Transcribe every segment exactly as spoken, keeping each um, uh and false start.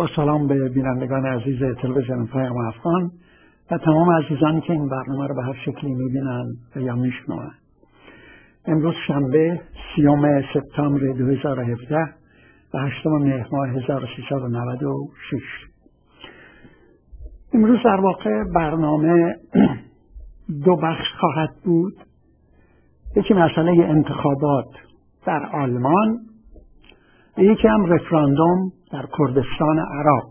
با سلام به بینندگان عزیز تلویزیون پیام افغان و تمام عزیزانی که این برنامه رو به هر شکلی میبینن و یا میشنون. امروز شنبه سیوم سپتامبر دو هزار و هفده و هشتم مهر ماه هزار و سیصد و نود و شش. امروز در واقع برنامه دو بخش خواهد بود. یکی مسئله انتخابات در آلمان و یکی هم رفراندوم در کردستان عراق.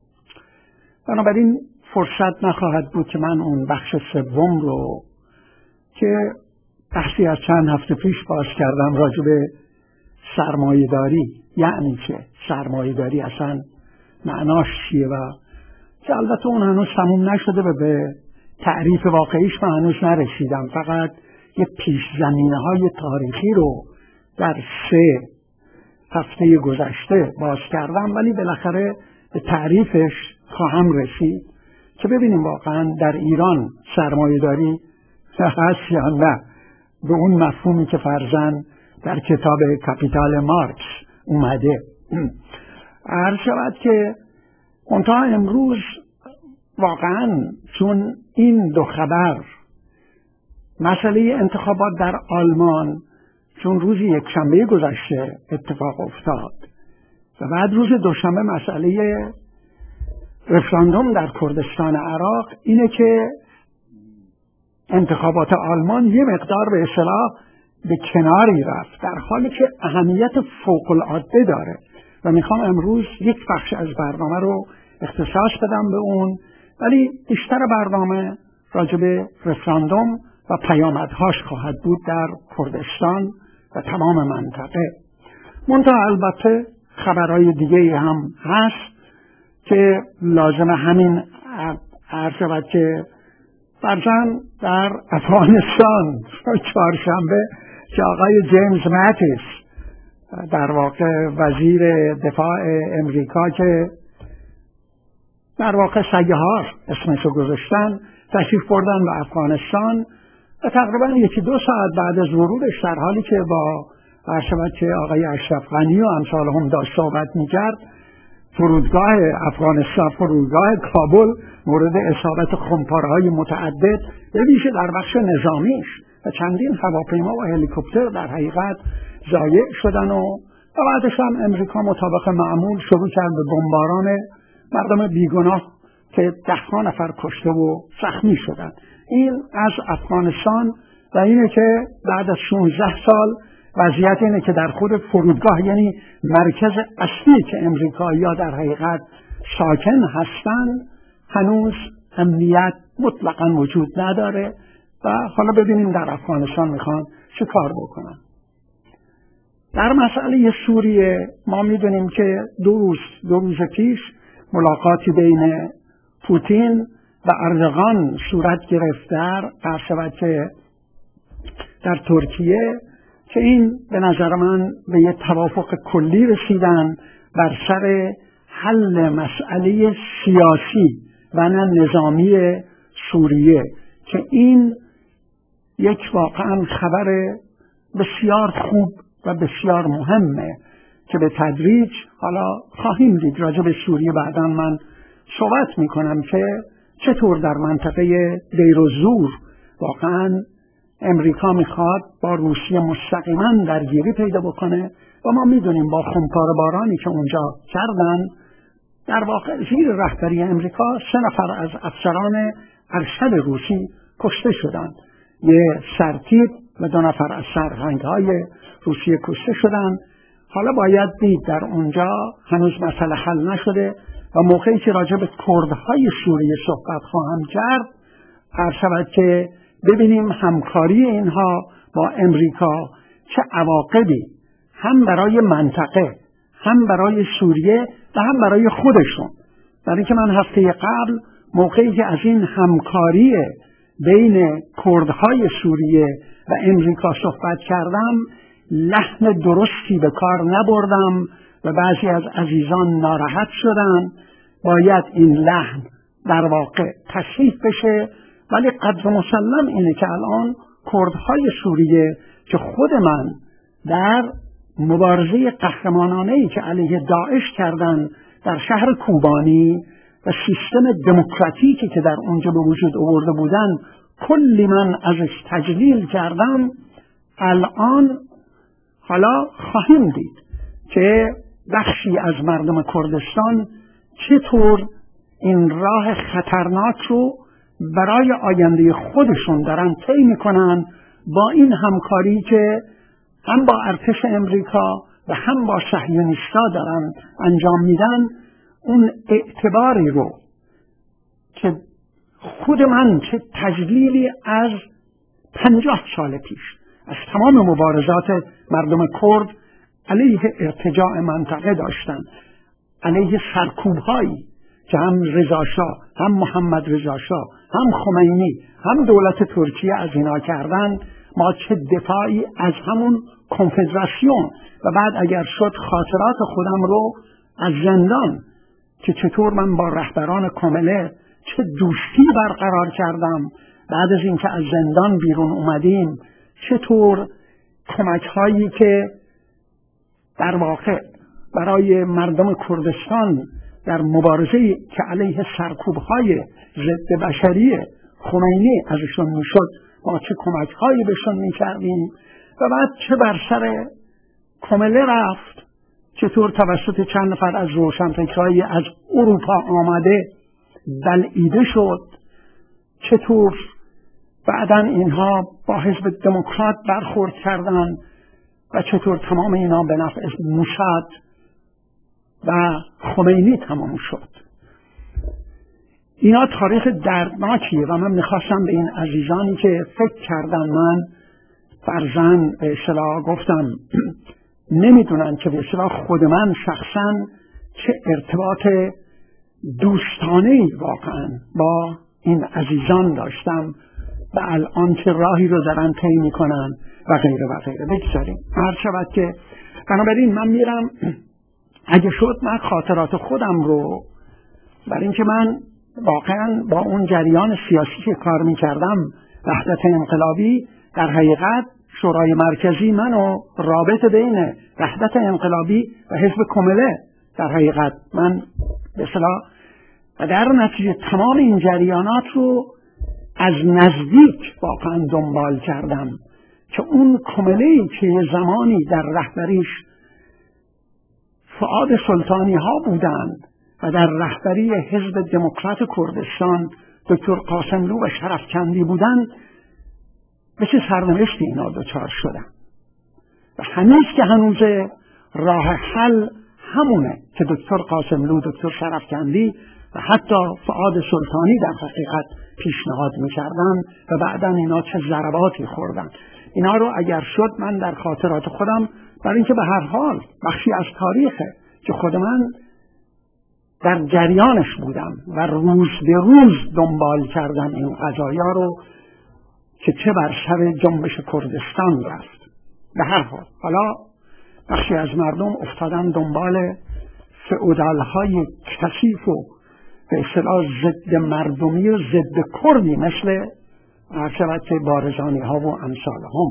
بنابراین فرصت نخواهد بود که من اون بخش سوم رو که بحثی از چند هفته پیش باز کردم راجع به سرمایه‌داری، یعنی چه سرمایه‌داری اصلا معناش چیه و که البته اون هنوز تموم نشده و به تعریف واقعیش من هنوز نرسیدم. فقط یه پیش زمینه های تاریخی رو در سه هفته گذشته باز کردم، ولی بالاخره به تعریفش خواهم رسید که ببینیم واقعا در ایران سرمایه‌داری هست یا نه، به اون مفهومی که فرضاً در کتاب کاپیتال مارکس اومده. عرض شود که منتها امروز واقعا چون این دو خبر، مسئله انتخابات در آلمان چون روز یک شنبه گذشته اتفاق افتاد و بعد روز دوشنبه مسئله رفراندوم در کردستان عراق، اینه که انتخابات آلمان یه مقدار به اصطلاح به کناری رفت، در حالی که اهمیت فوق العاده داره و میخوام امروز یک بخش از برنامه رو اختصاص بدم به اون، ولی بیشتر برنامه راجع به رفراندوم و پیامدهاش خواهد بود در کردستان و تمام منطقه. منتها البته خبرهای دیگه هم هست که لازم همین عرض شود که فرضاً در افغانستان چهارشنبه که آقای جیمز ماتیس، در واقع وزیر دفاع امریکا که در واقع سیاحار اسمشو گذاشتن، تشریف بردن به افغانستان و تقریبا یکی دو ساعت بعد از ورودش، در حالی که با عرض که آقای اشرف غنی و امثال هم داشت صحبت میکرد، فرودگاه افغانستان، فرودگاه کابل مورد اصابت خمپاره‌های متعدد به ویژه در بخش نظامیش و چندین هواپیما و هلیکوپتر در حقیقت ضایع شدن و بعدش هم امریکا مطابق معمول شروع کرد به بمباران مردم بیگناه که ده نفر کشته و زخمی شدن. این از افغانستان و اینه که بعد از شانزده سال وضعیت اینه که در خود فرودگاه، یعنی مرکز اصلی که امریکایی‌ها در حقیقت ساکن هستند، هنوز امنیت مطلقاً وجود نداره و حالا ببینیم در افغانستان میخوان چه کار بکنن. در مسئله سوریه ما میدونیم که دو روز دو روز پیش ملاقاتی بین پوتین و اردوغان صورت گرفت در عرض که در ترکیه، که این به نظر من به یه توافق کلی رسیدن بر سر حل مسئله سیاسی و نه نظامی سوریه، که این یک واقعا خبر بسیار خوب و بسیار مهمه که به تدریج حالا خواهیم دید. راجع به سوریه بعدا من صحبت میکنم که چطور در منطقه دیر و زور واقعا امریکا میخواد با روسیه مستقیما درگیری پیدا بکنه و ما میدونیم با خمپاره بارانی که اونجا کردن، در واقع زیر رهبری امریکا سه نفر از افسران ارشد روسی کشته شدند، یه سرتیپ و دو نفر از سرهنگ‌های روسیه کشته شدند. حالا باید دید، در اونجا هنوز مسئله حل نشده و موقعی که راجع به کردهای سوریه صحبت خواهم کرد، هر شود که ببینیم همکاری اینها با امریکا چه عواقبی هم برای منطقه، هم برای سوریه و هم برای خودشون. برای که من هفته قبل موقعی که از این همکاری بین کردهای سوریه و امریکا صحبت کردم، لحن درستی به کار نبردم و بعضی از عزیزان ناراحت شدن. باید این لحن در واقع تصحیح بشه، ولی قدر مسلم اینه که الان کردهای سوریه که خود من در مبارزه قهرمانانه‌ای که علیه داعش کردن در شهر کوبانی و سیستم دموکراتیکی که در اونجا به وجود آورده بودن کلی من ازش تجلیل کردم، الان حالا خواهیم دید که بخشی از مردم کردستان چطور این راه خطرناک رو برای آینده خودشون دارن طی میکنن با این همکاری که هم با ارتش امریکا و هم با صهیونیست‌ها دارن انجام میدن. اون اعتباری رو که خود من چه تجلیلی از پنجاه سال پیش از تمام مبارزات مردم کرد علیه ارتجاع منطقه داشتن، علیه سرکوب‌هایی که هم رضا شاه، هم محمد رضا شاه، هم خمینی، هم دولت ترکیه از اینا کردن، ما چه دفاعی از همون کنفدراسیون و بعد اگر شد خاطرات خودم رو از زندان که چطور من با رهبران کمله چه دوستی برقرار کردم، بعد از اینکه از زندان بیرون اومدیم چطور کمک هایی که در واقع برای مردم کردستان در مبارزه که علیه سرکوب های ضد بشری خمینی ازشون میشد ما چه کمک هایی بهشون میکردیم و بعد چه بر سر کمله رفت، چطور توسط چند نفر از روشنفکرایی از اروپا آمده بلعیده شد، چطور بعدن اینها با حزب دموکرات برخورد کردن و چطور تمام اینا به نفع موساد و خمینی تمام شد. اینا تاریخ دردناکیه و من میخواستم به این عزیزانی که فکر کردن من فرزن به اصطلاح گفتم نمیدونن که به اصطلاح خود من شخصا چه ارتباط دوستانه‌ای واقعا با این عزیزان داشتم و الان چه راهی رو دارن طی میکنن و غیره و غیره. بگذاریم هر شود که بنابراین من میرم اگه شد من خاطرات خودم رو برای اینکه من واقعا با اون جریان سیاسی که کار میکردم وحدت انقلابی در حقیقت شورای مرکزی منو رابطه بین وحدت انقلابی و حزب کمله در حقیقت من به اصطلاح و در نتیجه تمام این جریانات رو از نزدیک واقعا دنبال کردم که اون کمله‌ای که زمانی در رهبریش فؤاد سلطانی ها بودند و در رهبری حزب دموکرات کردستان دکتر قاسملو و شرفکندی بودند به چه سرنوشتی اینا دچار شدن و هنوز که هنوز راه حل همونه که دکتر قاسملو، دکتر شرفکندی و حتی فؤاد سلطانی در حقیقت پیشنهاد میکردن و بعدن اینا چه ضرباتی خوردن. اینا رو اگر شد من در خاطرات خودم برای اینکه به هر حال بخشی از تاریخه که خود من در جریانش بودم و روز به روز دنبال کردم این قضایا رو که چه بر سر جنبش کردستان رفت. به هر حال حالا بخشی از مردم افتادن دنبال فئودال‌های کثیف و به اصطلاح ضد مردمی و ضد کردی مثل عرشبت که بارزانی ها و امثال هم.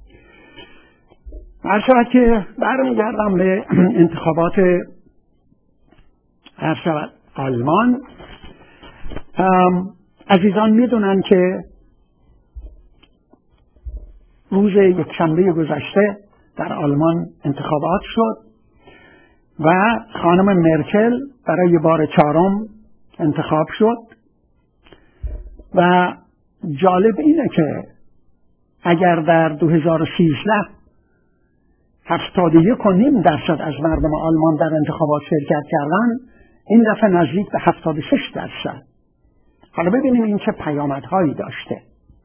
عرشبت که برمیگردم به انتخابات عرشبت آلمان. عزیزان میدونن که روز یکشنبه گذشته در آلمان انتخابات شد و خانم مرکل برای بار چهارم انتخاب شد و جالب اینه که اگر در دو هزار و سیزده هفتاد و یک و نیم درصد از مردم آلمان در انتخابات شرکت کردن، این دفعه نزدیک به هفتاد و شش درصد. حالا ببینیم این چه پیامدهایی داشته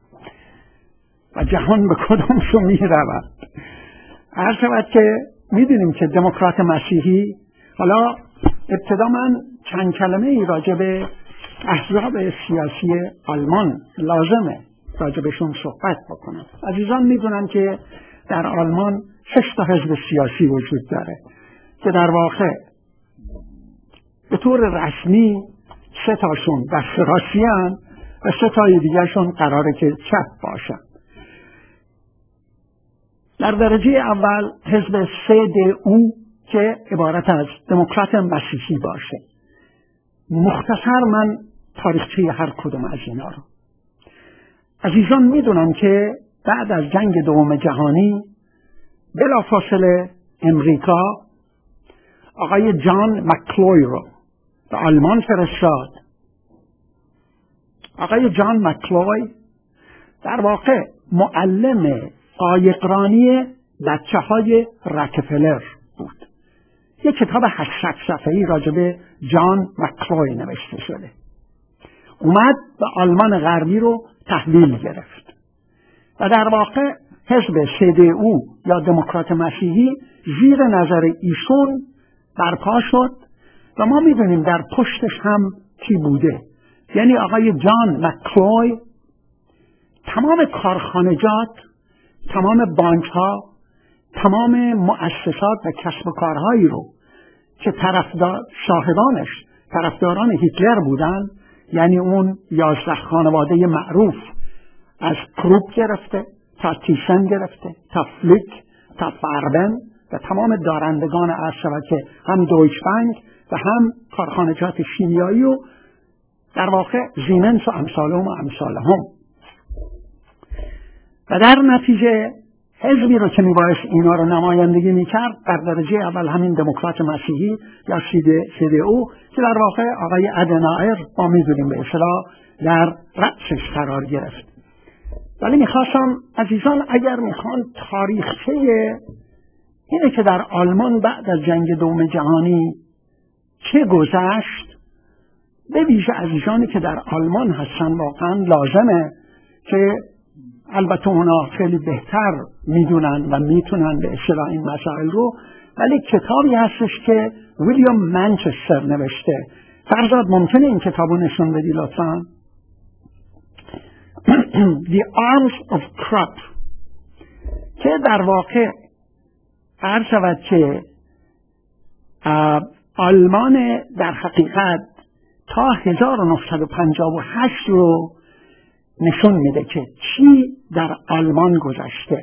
و جهان به کدومشو می رود. عرض شود که میدونیم که دموکرات مسیحی، حالا ابتدا من چند کلمه ای راجع به احزاب سیاسی آلمان لازمه راجع بهشون صحبت بکنم. عزیزان میدونن که در آلمان شش تا حزب سیاسی وجود داره که در واقع به طور رسمی سه تاشون دست راستی هستند و سه تای دیگرشون قراره که چپ باشن. در درجه اول حزب سی دی او که عبارت از دموکرات مسیحی باشه. مختصر من تاریخچه هر کدوم از اینا رو. عزیزان میدونن که بعد از جنگ دوم جهانی بلافاصله امریکا آقای جان مکلوی رو به آلمان فرستاد. آقای جان مکلوی در واقع معلم قایقرانی بچه های راکفلر بود. یک کتاب هشتصد صفحه‌ای راجع به جان مکلوی نوشته شده. اومد به آلمان غربی رو تحویل گرفت و در واقع حزب سی دی او یا دموکرات مسیحی زیر نظر ایشون برپا شد و ما میدونیم در پشتش هم کی بوده. یعنی آقای جان مکلوی تمام کارخانجات، تمام بانک ها، تمام مؤسسات و کسب و کارهایی رو که طرفدار شاهدانش طرفداران هیتلر بودن، یعنی اون یازده خانواده معروف از کروپ گرفته تا تیسن گرفته تا فلیک تا فاربن و تمام دارندگان ارز شود که هم دویچ بانک و هم کارخانجات شیمیایی و در واقع زیمنس و امثالهم و امثالهم و در نتیجه حزبی رو که میبایست اینا رو نمایندگی میکرد در درجه اول همین دموکرات مسیحی یا سی دی او که در واقع آقای ادنایر ما میدونیم به اصطلاح در رأسش قرار گرفت. ولی میخواستم عزیزان اگر میخوان تاریخچه اینه که در آلمان بعد از جنگ دوم جهانی چه گذشت، به ویژه عزیزانی که در آلمان هستن واقعا لازمه که البته اونا خیلی بهتر میدونن و میتونن به اصطلاح این مسائل رو، ولی کتابی هستش که ویلیام منچستر نوشته. فرزاد ممکنه این کتابو نشون بدی لطفاً؟ The Arms of Krupp که در واقع عرض شود که آلمان در حقیقت تا هزار و نهصد و پنجاه و هشت رو نشون میده که چی در آلمان گذشته.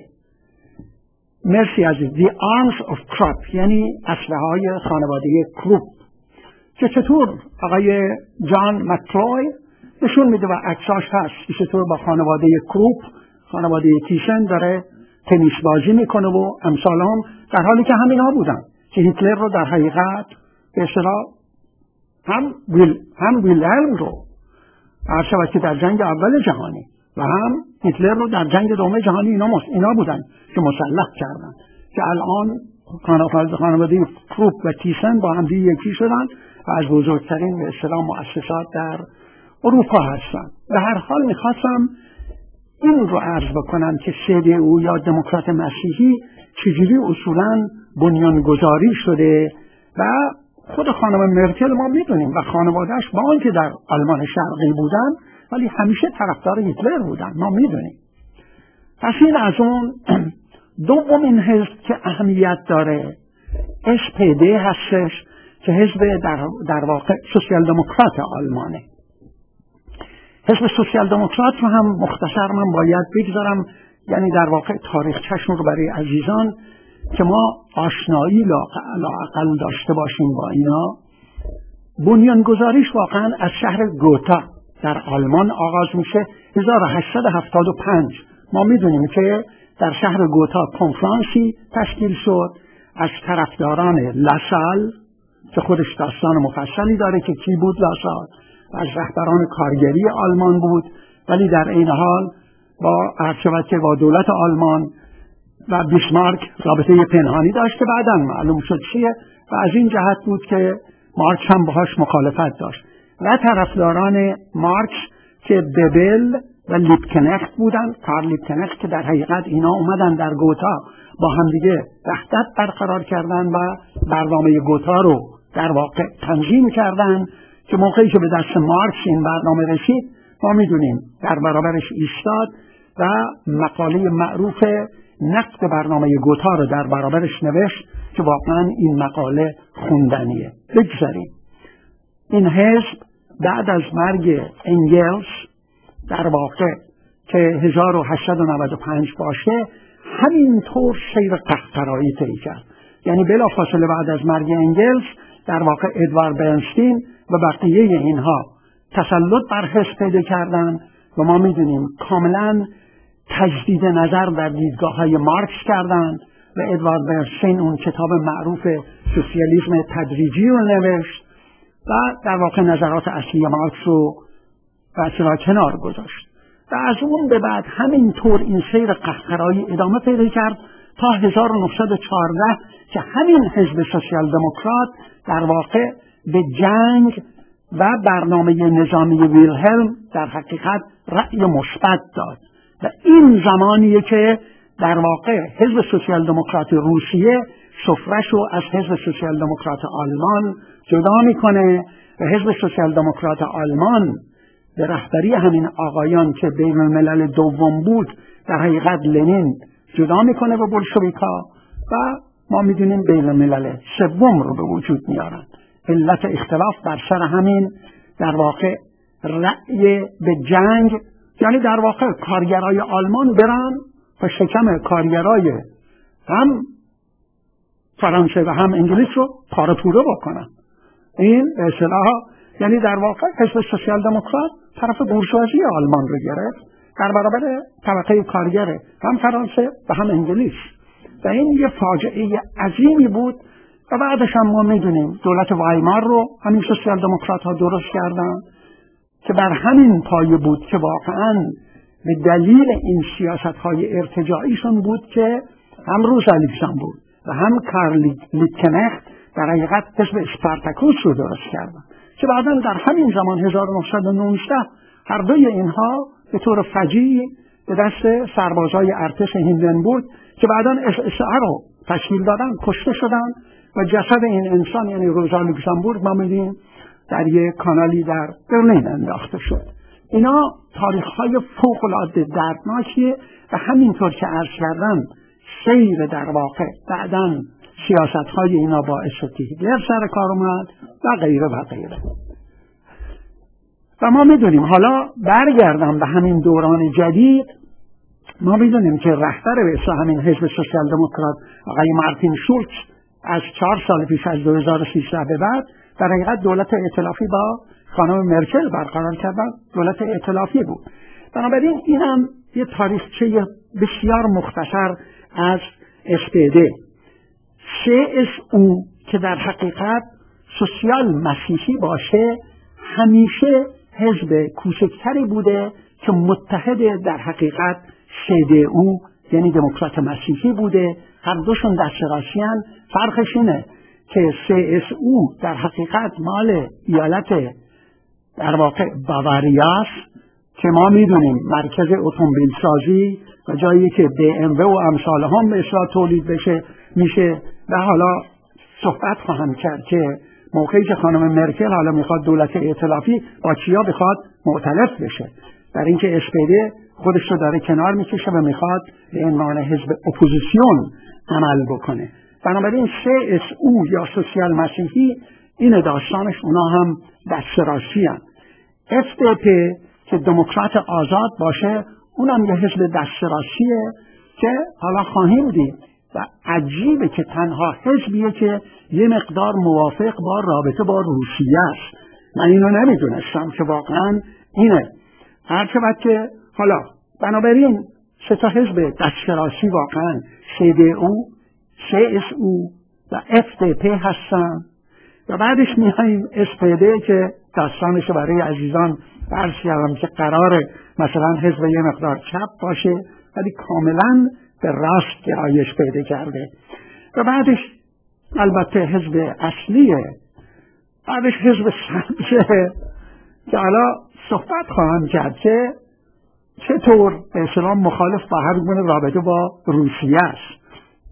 مرسی عزیز. The Arms of Krupp یعنی اسلحه‌های خانواده کروپ که چطور آقای جان مکلوی نشون میده و عکساش هست که چطور با خانواده کروپ، خانواده تیسن داره تنیس بازی میکنه و امثال هم، در حالی که همینا بودن که هیتلر رو در حقیقت به اصطلاح هم ویل هم ویلهلم رو عرض شود که در جنگ اول جهانی و هم هیتلر رو در جنگ دوم جهانی اینا, اینا بودن که مسلح کردن که الان خانواده کروپ و تیسن با هم دیگه یکی شدن و از بزرگترین به اصطلاح مؤسسات در اروپا هستن. به هر حال میخواستم این رو عرض بکنم که سی دی او یا دموکرات مسیحی چجوری اصولاً بنیانگذاری شده و خود خانم مرکل ما میدونیم و خانوادهش با آنکه در آلمان شرقی بودن ولی همیشه طرفدار هیتلر بودن، ما میدونیم. پس این از اون دومین حزب که اهمیت داره اس پی دی هستش که حزب در, در واقع سوسیال دموکرات آلمانه. حزب سوسیال دموکرات رو هم مختصر من باید بگذارم، یعنی در واقع تاریخچه‌شون رو برای عزیزان که ما آشنایی لااقل داشته باشیم با اینا. بنیانگذاریش واقعا از شهر گوتا در آلمان آغاز میشه هزار و هشتصد و هفتاد و پنج. ما میدونیم که در شهر گوتا کنفرانسی تشکیل شد از طرفداران لاسال که خودش داستان مفصلی داره که کی بود لاسال، از رهبران کارگری آلمان بود، ولی در این حال با ارشبت با دولت آلمان و بیسمارک رابطه پنهانی داشته، بعداً معلوم شد چیه و از این جهت بود که مارکس هم باهاش مخالفت داشت و طرفداران مارکس که ببل و لیبکنخت بودن، کارل لیبکنخت، که در حقیقت اینا اومدن در گوتا با همدیگه وحدت برقرار کردن و برنامه گوتا رو در واقع تنظیم کردن که موقعی که به دست مارکس این برنامه رسید ما میدونیم در برابرش ایستاد و مقاله معروف نقد برنامه گوتا رو در برابرش نوشت که واقعا این مقاله خوندنیه. بگذاریم این حزب بعد از مرگ انگلس در واقع که هزار و هشتصد و نود و پنج باشه همینطور سیر قهقرایی طی کرد. یعنی بلافاصله بعد از مرگ انگلز در واقع ادوارد برنستین و بقیه اینها تسلط بر حزب پیدا کردن و ما میدونیم کاملا تجدید نظر در دیدگاه‌های مارکس کردن و ادوارد برنستین اون کتاب معروف سوسیالیسم تدریجی رو نوشت و در واقع نظرات اصلی مارکس رو اصلا کنار گذاشت و از اون به بعد همینطور این سیر قهقرایی ادامه پیدا کرد تا هزار و نهصد و چهارده که همین حزب سوسیال دموکرات در واقع به جنگ و برنامه نظامی ویلهلم در حقیقت رأی مثبت داد و این زمانیه که در واقع حزب سوسیال دموکرات روسیه سفرش رو از حزب سوسیال دموکرات آلمان جدا میکنه و حزب سوسیال دموکرات آلمان به رهبری همین آقایان که بین الملل دوم بود در حقیقت لنین جدا میکنه به بولشویکا و ما میدونیم بین الملل سوم رو به وجود میارن. علت اختلاف بر سر همین در واقع رأی به جنگ، یعنی در واقع کارگرای آلمان برن و شکم کارگرای هم فرانسه و هم انگلیس رو پاره پوره بکنن. این به اصطلاح یعنی در واقع حزب سوسیال دموکرات طرف بورژوازی آلمان رو گرفت در برابر طبقه کارگر هم فرانسه و هم انگلیس و این یه فاجعه عظیمی بود و بعدش هم ما میدونیم دولت وایمار رو همین سوسیال دموکرات ها درست کردن که بر همین پایه بود که واقعا به دلیل این سیاست های ارتجاعیشون بود که هم روزا لوکزامبورگ و هم کارل لیبکنخت در حقیقت حزب اسپارتاکوس رو درست کردن که بعدا در همین زمان هزار و نهصد و نوزده هر دوی اینها به طور فجیع به دست سربازای ارتش هیندنبورگ که بعدا اس اس ار رو تشکیل دادن کشته شدن و جسد این انسان یعنی روزا لوکزامبورگ ما می‌بینیم در یک کانالی در برلین انداخته شد. اینا تاریخ‌های فوق‌العاده دردناکیه و همینطور که عرض کردم سیر در واقع بعداً سیاست‌های اینا باعث شد که هیتلر سر کار اومد و غیره و غیره. و ما میدونیم حالا برگردم به همین دوران جدید، ما میدونیم که رهبر به همین حزب سوسیال دموکرات آقای مارتین شولز از چهار سال پیش از دو هزار و سیزده به بعد در حقیقت دولت ائتلافی با خانم مرکل برقرار کردن، دولت ائتلافی بود. بنابراین این هم یه تاریخچه بسیار مختصر از اس پی دی. سی اس او که در حقیقت سوسیال مسیحی باشه همیشه حزب کوچکتری بوده که متحد در حقیقت سی دی او یعنی دموکرات مسیحی بوده. هر دوشون دستراسیان. فرقش اینه که سی اس او در حقیقت مال ایالت در واقع باواریاست که ما میدونیم مرکز اتومبیل سازی و جایی که بی ام و و امثال هم به اصلاح تولید بشه میشه. و حالا صحبت خواهم کرد که موقعی که خانم مرکل حالا میخواد دولت ائتلافی با کیا بخواد معتلف بشه، در اینکه اس پی دی خودش رو داره کنار میکشه و میخواد به عنوان حزب اپوزیسیون عمل بکنه. بنابراین سی اس او یا سوسیال مسیحی این داستانش اونا هم دسترسی هست. اف دی پی که دموکرات آزاد باشه اونم یه حزب دستراسیه که حالا خواهیم دید و عجیبه که تنها حزبیه که یه مقدار موافق با رابطه با روسیه است. من اینو نمیدونستم که واقعا اینه. هرچه بعد که حالا بنابراین سه تا حزب دسترسی واقعا سی دی او، سی اس او و اف دی پی هستن و بعدش میاییم اس پی دی که داستانش برای عزیزان درس کردم که قراره مثلا حزب یه مقدار چپ باشه ولی کاملا به راست گرایش پیدا کرده و بعدش البته حزب اصلیه، بعدش حزب سبزه که حالا صحبت خواهم کرد که چطور به اصطلاح مخالف با هر گونه رابطه با روسیه است.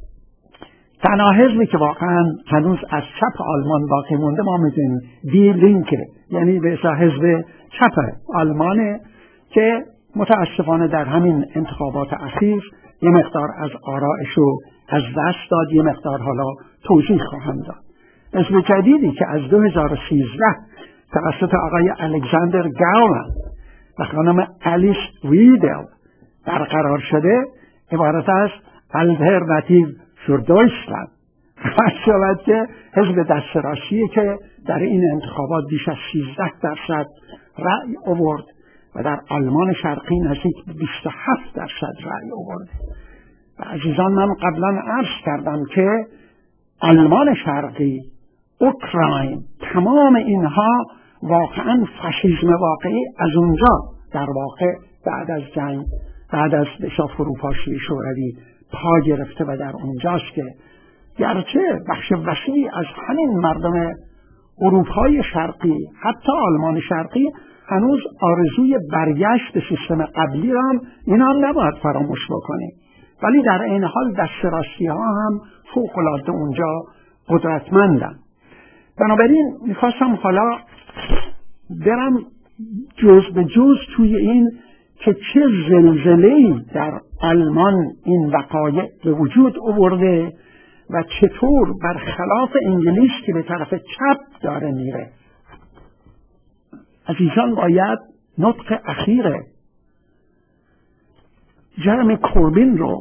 تنها حزبی که واقعا هنوز از چپ آلمان باقی مونده ما میدونیم دی لینکه، یعنی به اصطلاح حزب چپ آلمانه که متاسفانه در همین انتخابات اخیر یه مقدار از آرائش رو از دست داد. یه مقدار حالا توضیح خواهم داد. حزب جدیدی که از دو هزار و سیزده توسط آقای الکساندر گاولند و خانم الیس ویدل برقرار شده عبارت از آلترناتیو فور دویچلند شود که حزب دست راستیه که در این انتخابات بیش از سیزده درصد رأی آورد و در آلمان شرقی نزدیک بیست و هفت درصد رأی آورد. و عزیزان، من قبلا عرض کردم که آلمان شرقی، اوکراین، تمام اینها واقعا فاشیسم واقعی از اونجا در واقع بعد از جنگ، بعد از بسیار فروپاشی شوروی پا گرفته و در اونجاست که گرچه بخش وسیعی از همین مردم اروپای شرقی، حتی آلمان شرقی، هنوز آرزوی برگشت به سیستم قبلی را هم این هم نباید فراموش بکنیم، ولی در این حال دست راستی ها هم فوق العاده اونجا قدرتمندن. بنابراین میخواستم حالا برم جز به جز توی این که چه زلزله‌ای در آلمان این وقایع به وجود آورده و چطور برخلاف انگلیس که به طرف چپ داره میره. عزیزان، باید نطق اخیر جرمی کوربین رو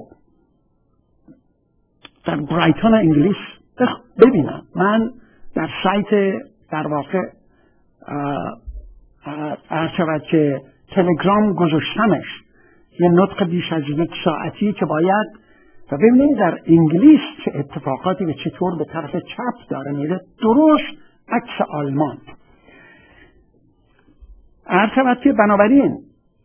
در برایتون انگلیس ببینم. من در سایت در واقع ارشد که تلگرام گذاشتمش، یه نطق بیش از یک ساعتی که باید و ببینید در انگلیس چه اتفاقاتی و چطور به طرف چپ داره میره، درست عکس آلمان. ارشد که بنابراین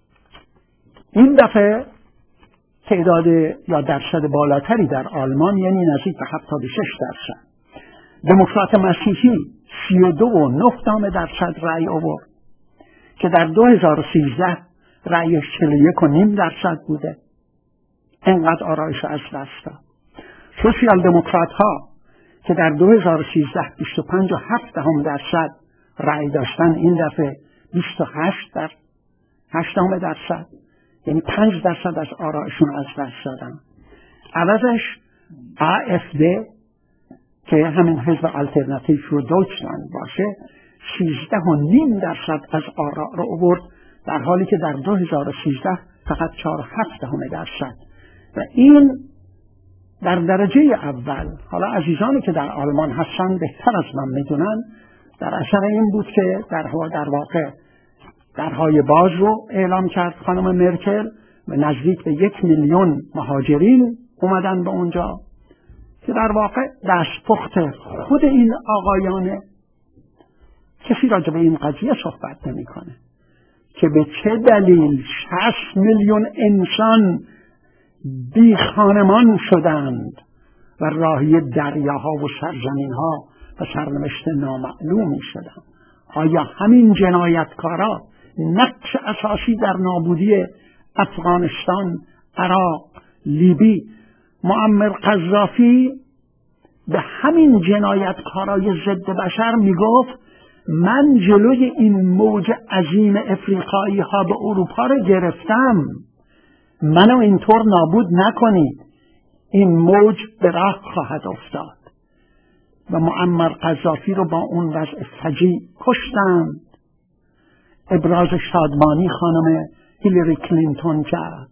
این دفعه تعداد یا درصد بالاتری در آلمان، یعنی نزدیک به هفتاد و شش درصد، دموکرات مسیحی سی و دو و نه دهم درصد رأی آورد که در دو هزار و سیزده رأیش چهل و یک و نیم درصد بوده. اینقدر آرایش از دست داد. سوسیال دموکرات ها که در دو هزار و سیزده بیست و پنج و هفت دهم درصد رأی داشتن، این دفعه بیست و هشت در هشت دهم درصد، یعنی پنج درصد از آرایشون از دست دادن. عوضش آ اف دی که همین حزب آلترناتیو فور دویچلند باشه، سیزده و نیم درصد از آرا رو آورد، در حالی که در دو هزار و سیزده فقط چهار و هفت دهم درصد. و این در درجه اول. حالا عزیزانی که در آلمان هستن بهتر از من میدونن، در اثر این بود که در, در واقع درهای باز رو اعلام کرد خانم مرکل و نزدیک به یک میلیون مهاجرین اومدن به اونجا که در واقع دستپخت خود این آقایانه. کسی راجع به این قضیه صحبت نمی کنه که به چه دلیل شصت میلیون انسان بی خانمان شدند و راهی دریاها و سرزمینها و سرنوشت نامعلومی شدند. آیا همین جنایتکارا نقش اساسی در نابودی افغانستان، عراق، لیبی، معمر قذافی به همین جنایتکارای ضد بشر میگفت من جلوی این موج عظیم افریقایی ها به اروپا رو گرفتم، منو اینطور نابود نکنید، این موج به راه خواهد افتاد. و معمر قذافی رو با اون وضع فجیع کشتند. ابراز شادمانی خانم هیلاری کلینتون کرد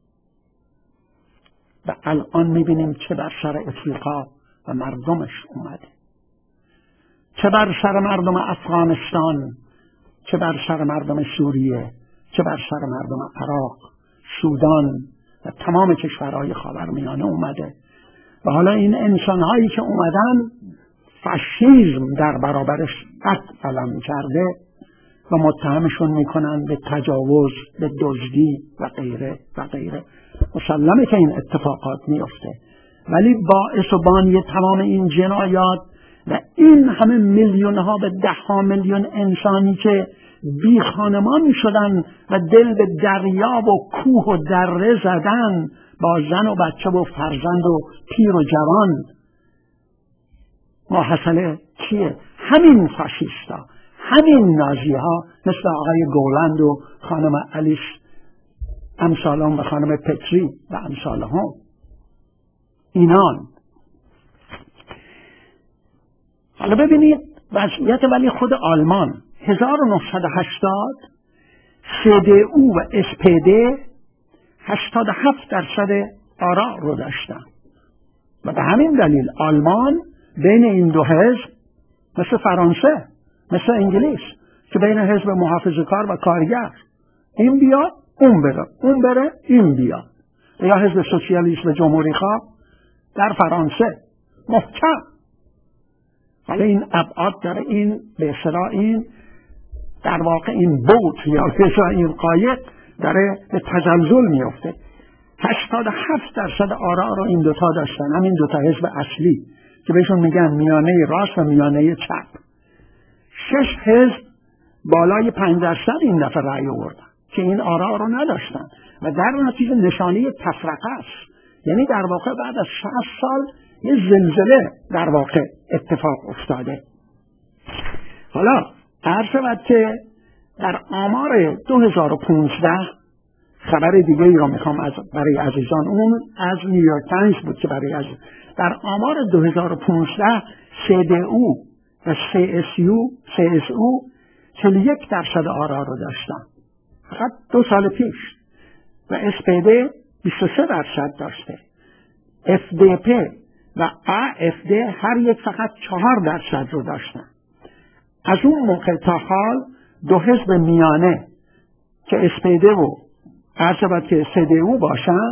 و الان میبینیم چه بر سر افریقا و مردمش اومده، چه بر سر مردم افغانستان، چه بر سر مردم سوریه، چه بر سر مردم عراق، سودان و تمام کشورهای خاورمیانه اومده. و حالا این انسانهایی که اومدن فاشیسم در برابرش قد علم کرده و متهمشون میکنن به تجاوز، به دزدی و غیره و غیره. مسلمه که این اتفاقات میفته، ولی باعث و بانی تمام این جنایات و این همه میلیون ها به ده ها میلیون انسانی که بی خانمان شدن و دل به دریا و کوه و دره زدن، با زن و بچه و فرزند و پیر و جوان، ماحصل کیه؟ همین فاشیستا، همین نازی ها، مثل آقای گولند و خانم الیس امثالهم و خانم پتری و امثالهم، اینان. حالا ببینید وضعیت ولی خود آلمان هزار و نهصد و هشتاد سی دی او و اس پی دی هشتاد و هفت درصد آرا رو داشتن و به همین دلیل آلمان بین این دو حزب، مثل فرانسه، مثل انگلیس که بین حزب محافظه‌کار و کارگر، این بیاد اون بره، اون بره این بیاد، یا حزب سوسیالیست و جمهوری خواه در فرانسه محکم. حالا این ابعاد داره، این به اصطلاح این در واقع این بوت یا به این قایق داره به تزلزل میفته. هشتاد و هفت درصد آرا رو این دوتا داشتن، همین دوتا حزب اصلی که بهشون میگن میانه راست و میانه چپ. شش حزب بالای پنج درصد این دفعه رأی آوردن که این آرا رو نداشتن و در نتیجه نشانه تفرقه است. یعنی در واقع بعد از شصت سال یه زلزله در واقع اتفاق افتاده. حالا عرض شود که در آمار دو هزار و پانزده خبر دیگه ای رو میخوام از برای عزیزان، اون از نیویورک تایمز بود که برای عزیزان در آمار دو هزار و پانزده سی دی او و سی اس یو سی اس او چهل و یک درصد آرا رو داشتن فقط دو سال پیش و اس پی دی بیست و سه درصد داشته. اف دی پی و ا اف دی هر یک فقط چهار درصد رو داشتن. از اون موقع تا حال دو حزب میانه که اس پی دی و عرض که سی دی او باشن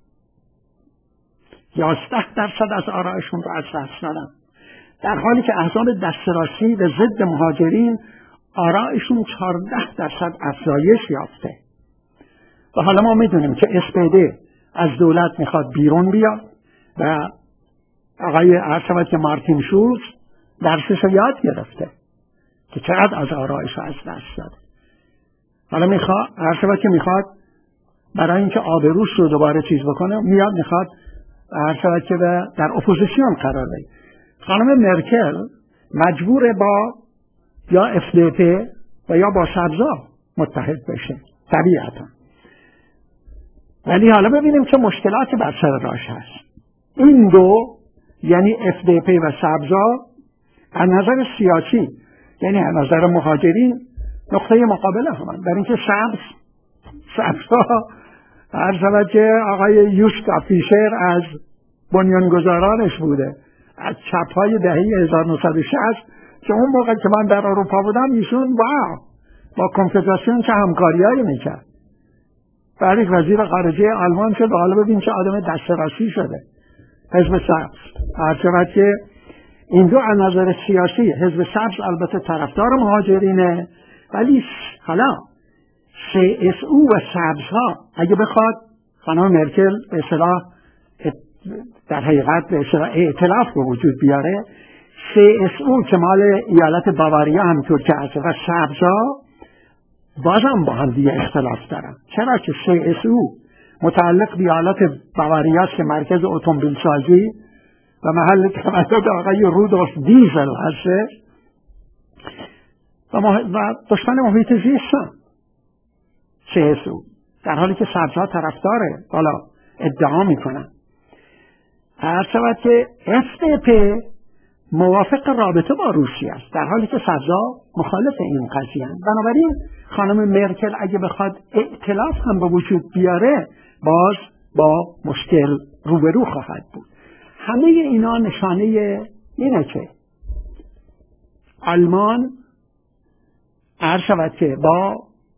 یازده درصد از آرایشون رو از دست دادن، در حالی که احزاب دست راستی و ضد مهاجرین آرایشون چهارده درصد افزایش یافته. و حالا ما میدونیم که اس پی دی از دولت میخواد بیرون بیاد و آقای عرض که مارتین شولز درسش رو یاد گرفته که چقدر از آرایش از دست داده. حالا میخواد عرض که میخواد برای اینکه آبروش رو دوباره چیز بکنه میاد میخواد عرض که در اپوزیسیون قرار بگیره. خانم مرکل مجبور با یا اف دی پی و یا با سبزا متحد بشه طبیعتا. ولی حالا ببینیم که مشکلاتی بر سر راهش هست. این دو یعنی اف دی پی و سبزا از نظر سیاسی یعنی از نظر مهاجرین نقطه مقابل همن، برای اینکه سبز سبزا هر شود که آقای یوشکا فیشر از بنیانگذارانش بوده از چپ‌های دهه هزار و نهصد و شصت که اون موقع که من در اروپا بودم ایشون واو با کنفدراسیون چه همکاریایی میکرد. بعد وزیر خارجه آلمان شد و حالا ببین چه آدم دست راستی شده. حزب سبز هر شود که این دو از نظر سیاسی حزب سبز البته طرفدار مهاجرینه، ولی حالا سی اس او و سبزها اگه بخواد خانم مرکل به اصطلاح در حقیقت به اصطلاح ائتلاف به وجود بیاره، سی اس او که مال ایالت باواریا همینطور که هست و سبزها بازم با هم دیگه اختلاف دارن. چرا که سی اس او متعلق به ایالت باواریا است که مرکز اتومبیل سازی و محل تولد آقای رودولف دیزل هست و, مح... و دشمن محیط زیستن سی اس او، در حالی که سبزها طرفداره حالا ادعا میکنن. هر شود که اف دی پی موافق رابطه با روسیه است، در حالی که سبزها مخالف این قضیه است. بنابراین خانم مرکل اگه بخواد ائتلاف هم به وجود بیاره باز با مشکل روبرو خواهد بود. همه اینا نشانه اینه که آلمان عرض شود که با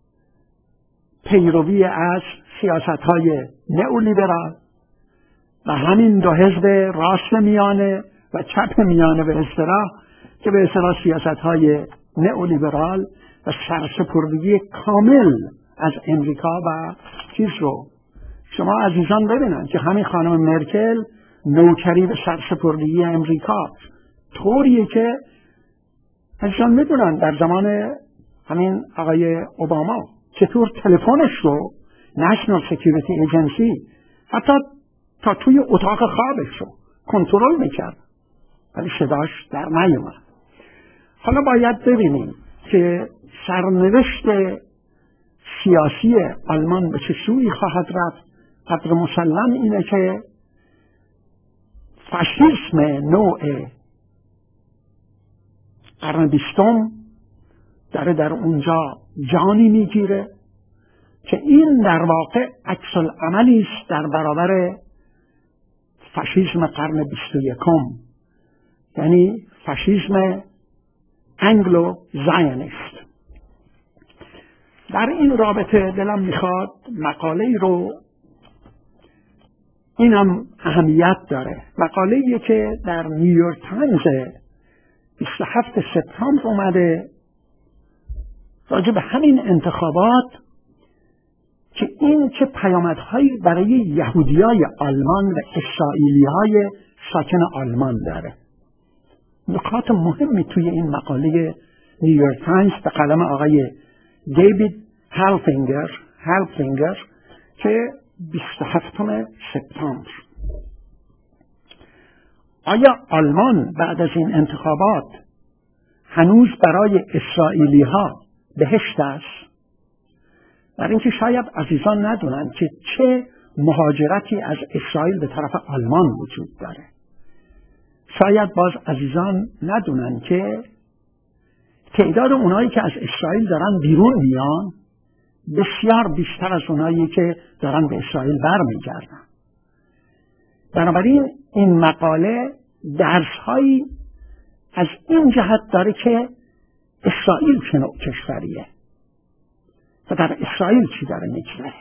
پیروی از سیاست‌های نئولیبرال و همین دو حزب راست میانه و چپ میانه به اصطلاح که به اصطلاح سیاست‌های نئولیبرال و سرسپردگی کامل از امریکا و چیز رو شما عزیزان ببینن که همین خانم مرکل نوکری به سرسپردگی امریکا طوریه که عزیزان میدونن در زمان همین آقای اوباما چطور تلفنش رو نشنال سکیوریتی ایجنسی حتی تا توی اتاق خوابش رو کنترل میکرد ولی صداش در نیومد. حالا باید ببینیم که سرنوشت سیاسی آلمان به چه سوی خواهد رفت. قدر مسلم اینه که فاشیسم نوع قرن بیستم داره در اونجا جانی میگیره که این در واقع عکس العملی است در برابر فاشیسم قرن بیست و یکم یعنی فاشیسم انگلو زاینیست. در این رابطه دلم میخواد مقاله رو، اینم اهمیت داره، مقاله‌ای که در نیویورک تایمز بیست و هفتم سپتامبر اومده راجع به همین انتخابات که این چه پیامدهایی برای یهودیای آلمان و اسرائیلی‌های ساکن آلمان داره. نکات مهمی توی این مقاله نیویورک تایمز به قلم آقای دیوید هالفینگر هالفینگر که بیست و هفتم سپتامبر. آیا آلمان بعد از این انتخابات هنوز برای اسرائیلی ها بهشت است؟ برای اینکه شاید عزیزان ندونن که چه مهاجرتی از اسرائیل به طرف آلمان وجود داره. شاید باز عزیزان ندونن که تعداد اونایی که از اسرائیل دارن بیرون میان بسیار بیشتر از اونایی که دارن به اسرائیل برمیگردن. بنابراین این مقاله درسهایی از این جهت داره که اسرائیل چه نوع کشوریه و در اسرائیل چی داره میگذره.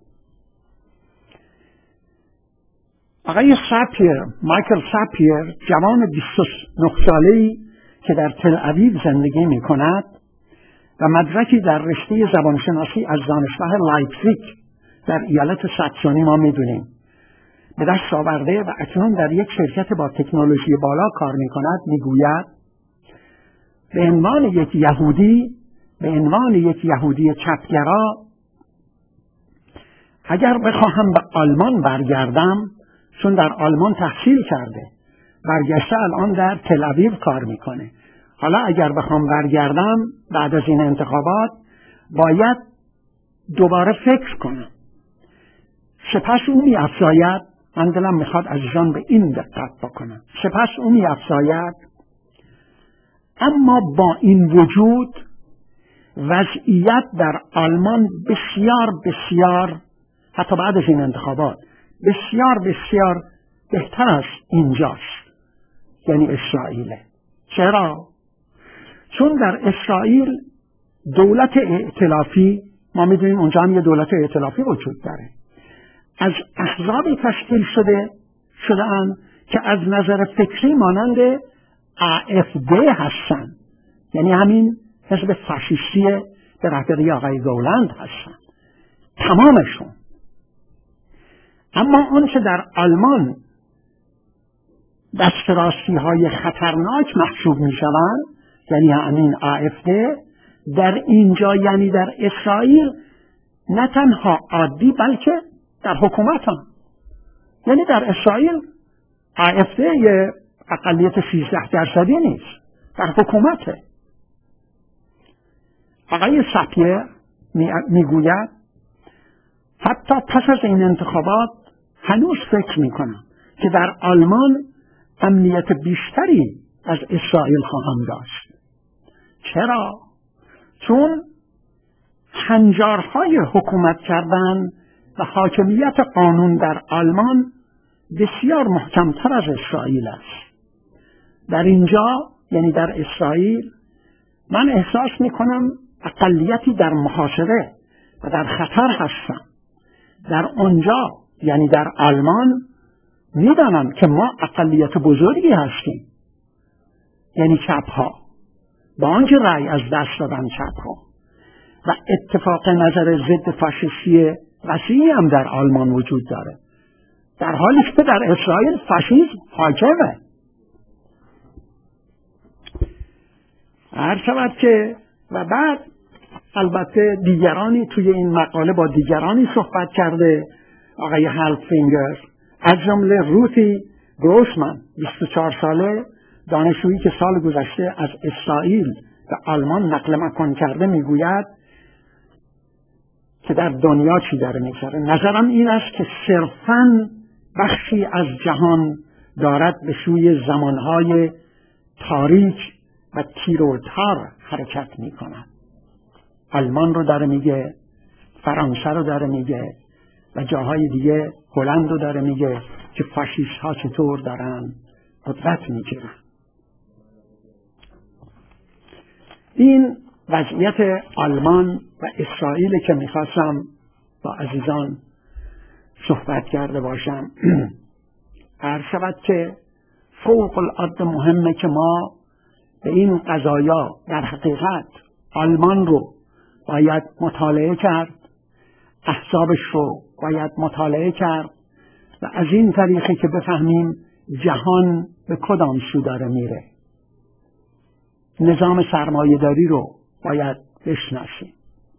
آقای ساپیر، مایکل ساپیر، جوان بیست و نه ساله‌ای که در تل اویو زندگی میکند و مدرکی در رشته زبانشناسی از دانشگاه لایپزیگ در ایالت ساکسونی ما میدونیم به دست آورده و اکنون در یک شرکت با تکنولوژی بالا کار میکند، میگوید به عنوان یک یهودی به عنوان یک یهودی چپگرا اگر بخواهم به آلمان برگردم، چون در آلمان تحصیل کرده، برگشته الان در تل اویو کار میکنه، حالا اگر بخوام برگردم بعد از این انتخابات باید دوباره فکر کنم. سپس او می افزاید، من دلم میخواد عزیزان به این دقت بکنم، سپس او می افزاید اما با این وجود وضعیت در آلمان بسیار بسیار، حتی بعد از این انتخابات بسیار بسیار بهتر از اینجاست، یعنی اسرائیل. چرا؟ چون در اسرائیل دولت ائتلافی، ما میدونیم اونجا هم یه دولت ائتلافی وجود داره، از احزابی تشکیل شده شده‌اند که از نظر فکری مانند ای اف دی هستن، یعنی همین حزب فاشیستی به رهبری آقای گولند هستن تمامشون. اما آنچه در آلمان دسترسی های خطرناک محسوب می شوند، یعنی همین ای اف دی، در اینجا یعنی در اسرائیل نه تنها عادی بلکه در حکومت هم. یعنی در اسرائیل ای اف دی یه اقلیت سیزده درصدی نیست، در حکومته. آقای ساپیر میگوید حتی پس از این انتخابات هنوز فکر میکنم که در آلمان امنیت بیشتری از اسرائیل خواهم داشت. چرا؟ چون هنجارهای حکومت کردن و حاکمیت قانون در آلمان بسیار محکمتر از اسرائیل است. در اینجا یعنی در اسرائیل من احساس میکنم اقلیتی در محاصره و در خطر هستم. در آنجا یعنی در آلمان میدانم که ما اقلیت بزرگی هستیم، یعنی چپها، با آنکه رأی از دست دادن چپها، و اتفاق نظر ضد فاشیستی وسیعی هم در آلمان وجود داره، در حالی که در اسرائیل فاشیسم حاکمه. هر شود که و بعد البته دیگرانی توی این مقاله با دیگرانی صحبت کرده، آقای هالفینگر از جمله روتی گروسمن، بیست و چهار ساله، دانشجویی که سال گذشته از اسرائیل به آلمان نقل مکان کرده، میگوید که در دنیا چی داره میگذره. نظرم این است که صرفاً بخشی از جهان دارد به سوی زمانهای تاریک و تیرولتار حرکت میکند. آلمان رو داره میگه، فرانسه رو داره میگه و جاهای دیگه، هلند رو داره میگه که فاشیست ها چطور دارن قدرت میگیرن. این وضعیت آلمان و اسرائیل که میخواستم با عزیزان صحبت کرده باشم. عرض شود که فوق العاده مهمه که ما به این قضایا در حقیقت آلمان رو باید مطالعه کرد، احزابش رو باید مطالعه کرد و از این طریقی که بفهمیم جهان به کدام سو داره میره. نظام سرمایه‌داری رو باید بشناسیم.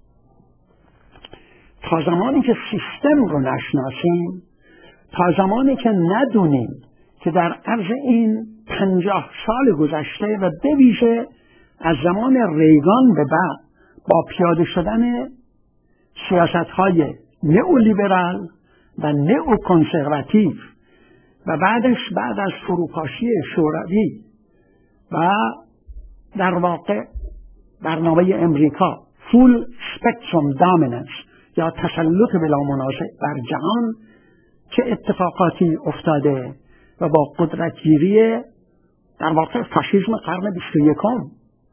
تا زمانی که سیستم رو نشناسیم، تا زمانی که ندونیم که در عرض این پنجاه سال گذشته و به ویژه از زمان ریگان به بعد با پیاده شدن سیاست‌های نئولیبرال و نئوکنسرواتیو و بعدش بعد از فروپاشی شوروی و در واقع برنامه امریکا فول سپکتروم دامیننس یا تسلط بلا منازع بر جهان چه اتفاقاتی افتاده و با قدرتگیری در واقع فاشیسم قرن بیست و یکم،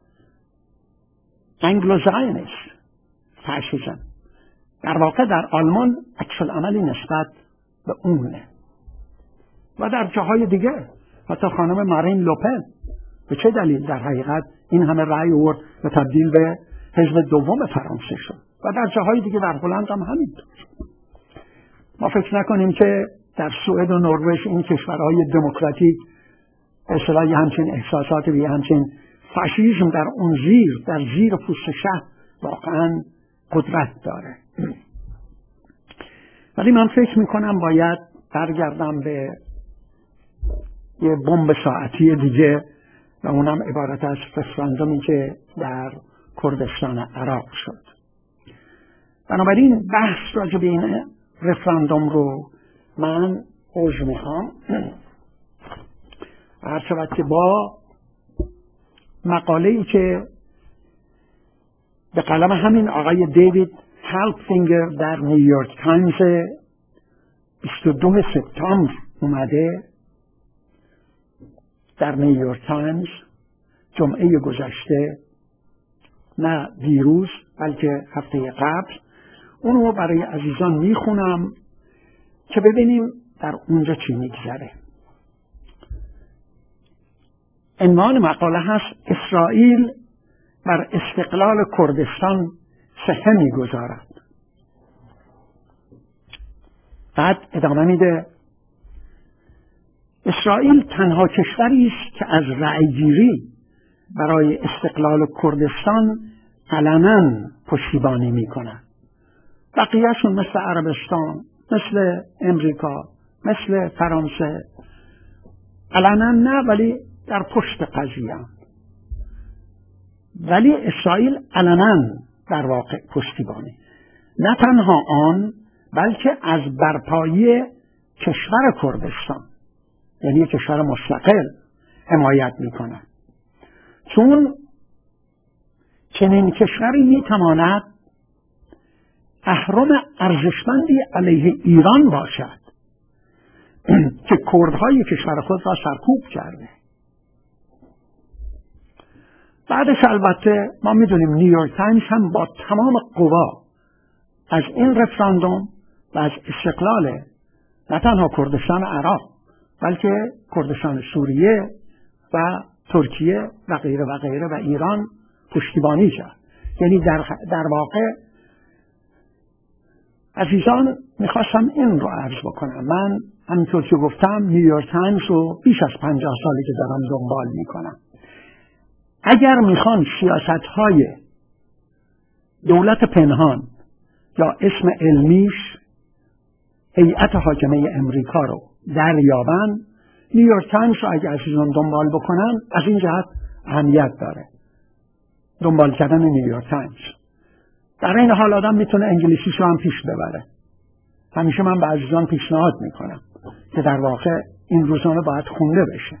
انگلو زاینیسم فاشیسم، در واقع در آلمان عکس العملی نسبت به اونه و در جاهای دیگه. حتی خانم مارین لوپن به چه دلیل در حقیقت این همه رأی آورد و تبدیل به حزب دوم فرانسه شد و در جاهای دیگه، در هلند هم همینطور. ما فکر نکنیم که در سوئد و نروژ این کشورهای دموکراتیک به اصطلاح همچین احساسات و همچین فاشیسم در اون زیر در زیر پوست شهر واقعا قدرت داره. ولی من فکر میکنم باید برگردم به یه بمب ساعتی دیگه و اونم عبارت از رفراندومی که در کردستان عراق شد. بنابراین بحث راجع به این رفراندوم رو من عرض میخوام هر شود که با مقاله‌ای که به قلم همین آقای دیوید هالفینگر در نیویورک تایمز بیست و دو سپتامبر اومده، در نیویورک تایمز جمعه گذشته، نه دیروز بلکه هفته قبل، اونو برای عزیزان میخونم که ببینیم در اونجا چی میگذره. عنوان مقاله هست اسرائیل بر استقلال کردستان صحه میگذارد. بعد ادامه میده اسرائیل تنها کشوری است که از رأیگیری برای استقلال کردستان علنا پشتیبانی میکند. بقیهشون مثل عربستان، مثل امریکا، مثل فرانسه علنا نه، ولی در پشت قضیه. ولی اسرائیل علنا در واقع پشتیبانی، نه تنها آن بلکه از برپایی کشور کردستان، یعنی کشور مستقل، حمایت میکنه. چون چنین کشوری میتواند اهرم ارزشمندی علیه ایران باشد که کردهای کشور خود را سرکوب کرده. بعدش البته ما میدونیم نیویورک تایمز هم با تمام قوا از این رفراندوم و از استقلال نه تنها کردستان عراق بلکه کردستان سوریه و ترکیه و غیره و غیره و ایران پشتیبانی کرد. یعنی در, در واقع عزیزان میخواستم این رو عرض بکنم. من همینطور که گفتم نیویورک تایمز رو بیش از پنجاه سالی که دارم دنبال میکنم. اگر میخوان سیاست‌های دولت پنهان یا اسم علمیش هیئت حاکمه امریکا رو دریابن، نیویورک تایمز رو اگر عزیزان دنبال بکنن از این جهت اهمیت داره دنبال کردن نیویورک تایمز. در این حال آدم میتونه انگلیسیش رو هم پیش ببره. همیشه من به عزیزان پیشنهاد میکنم که در واقع این روزنامه باید خونده بشه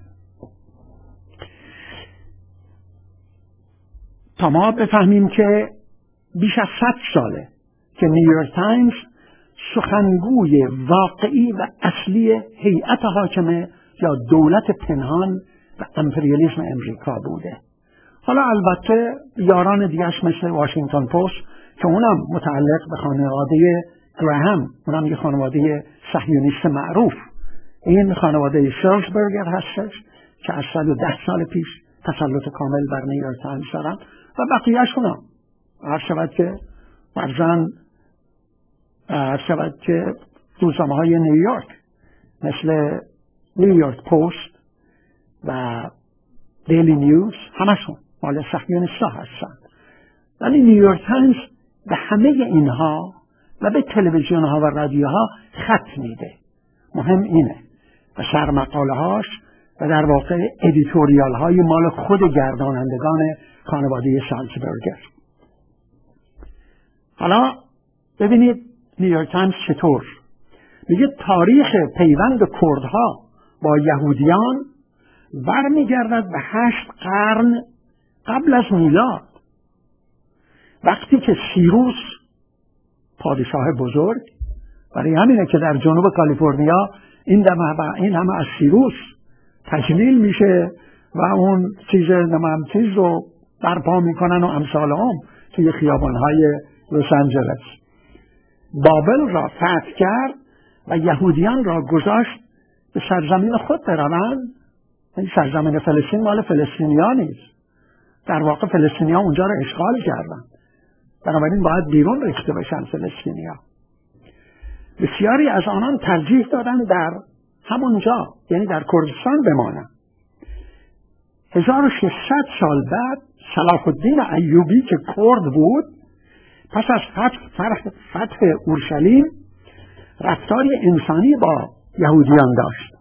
تا ما بفهمیم که بیش از صد ساله که نیویورک تایمز سخنگوی واقعی و اصلی هیئت حاکمه یا دولت پنهان و امپریالیسم امریکا بوده. حالا البته یاران دیگرش مثل واشنگتن پست که اونم متعلق به خانواده گراهام، اونم یه خانواده صهیونیست معروف، این خانواده سلزبرگر هستش که از صد و ده سال پیش تسلط کامل بر نیویورک تایمز دارن و بقیه‌شون هم هر شود که فرزن هر شود که روزنامه های نیویورک مثل نیویورک پست و دیلی نیوز همشون مال صهیونیست‌ها هستن، ولی نیویورک تایمز به همه اینها و به تلویزیون ها و رادیوها خط میده. مهم اینه و سرمقاله هاش و در واقع ادیتوریال های مال خود گردانندگان خانواده سالزبرگر. حالا ببینید نیویورک تایمز چطور میگه تاریخ پیوند کردها با یهودیان برمیگردد به هشت قرن قبل از میلاد، وقتی که سیروس پادشاه بزرگ، برای همینه که در جنوب کالیفرنیا این دمه این همه از سیروس تجلیل میشه و اون چیز نمام چیز رو برپا میکنن و امثال هم توی خیابانهای لس آنجلس. بابل را فتح کرد و یهودیان را گذاشت به سرزمین خود بروند. این سرزمین فلسطین مال فلسطینیا نیست، در واقع فلسطینیا اونجا را اشغال کردن، بنابراین باید بیرون ریخته بشن فلسطینیا. بسیاری از آنان ترجیح دادن در همونجا، یعنی در کردستان بمانند. هزار و ششصد سال بعد صلاح الدین ایوبی که کرد بود، پس از فتح, فتح اورشلیم رفتاری انسانی با یهودیان داشت.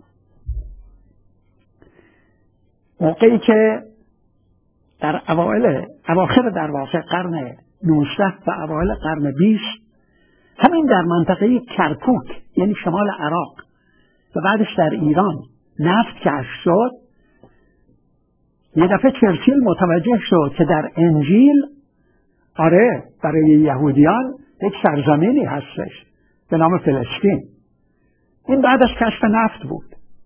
موقعی که در اوائل اواخر در واقع قرن نوزده و اوایل قرن بیست همین در منطقه کرکوک یعنی شمال عراق و بعدش در ایران نفت کشف شد، یه دفعه چرچیل متوجه شد که در انجیل آره برای یهودیان یک سرزمینی هستش به نام فلسطین. این بعد از کشف نفت بود.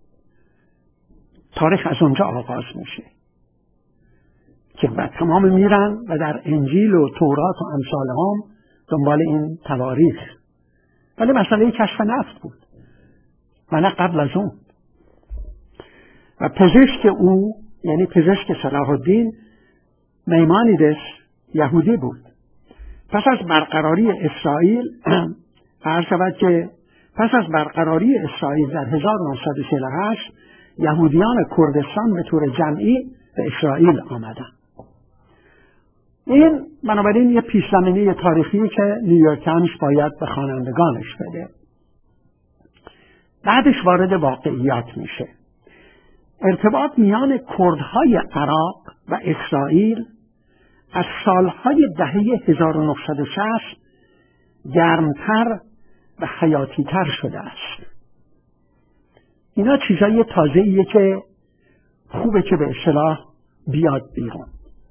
تاریخ از اونجا آغاز میشه که بعد تمام میرن و در انجیل و تورات و امثال هم دنبال این تواریخ، ولی مسئله کشف نفت بود و نه قبل از اون. و پزشک او یعنی پزشک صلاح الدین میمانیدس یهودی بود. پس از برقراری اسرائیل عرض شود که پس از برقراری اسرائیل در هزار و نهصد و چهل و هشت یهودیان کردستان به طور جمعی به اسرائیل آمدند. این بنابراین یه پیش‌زمینه تاریخی که نیویورک تایمز باید به خوانندگانش بده. بعدش وارد واقعیات میشه. ارتباط میان کردهای عراق و اسرائیل از سالهای دهه هزار و نهصد و شصت گرمتر و حیاتی‌تر شده است. اینا چیزای تازه‌ایه که خوبه که به اصطلاح بیاد بیرون.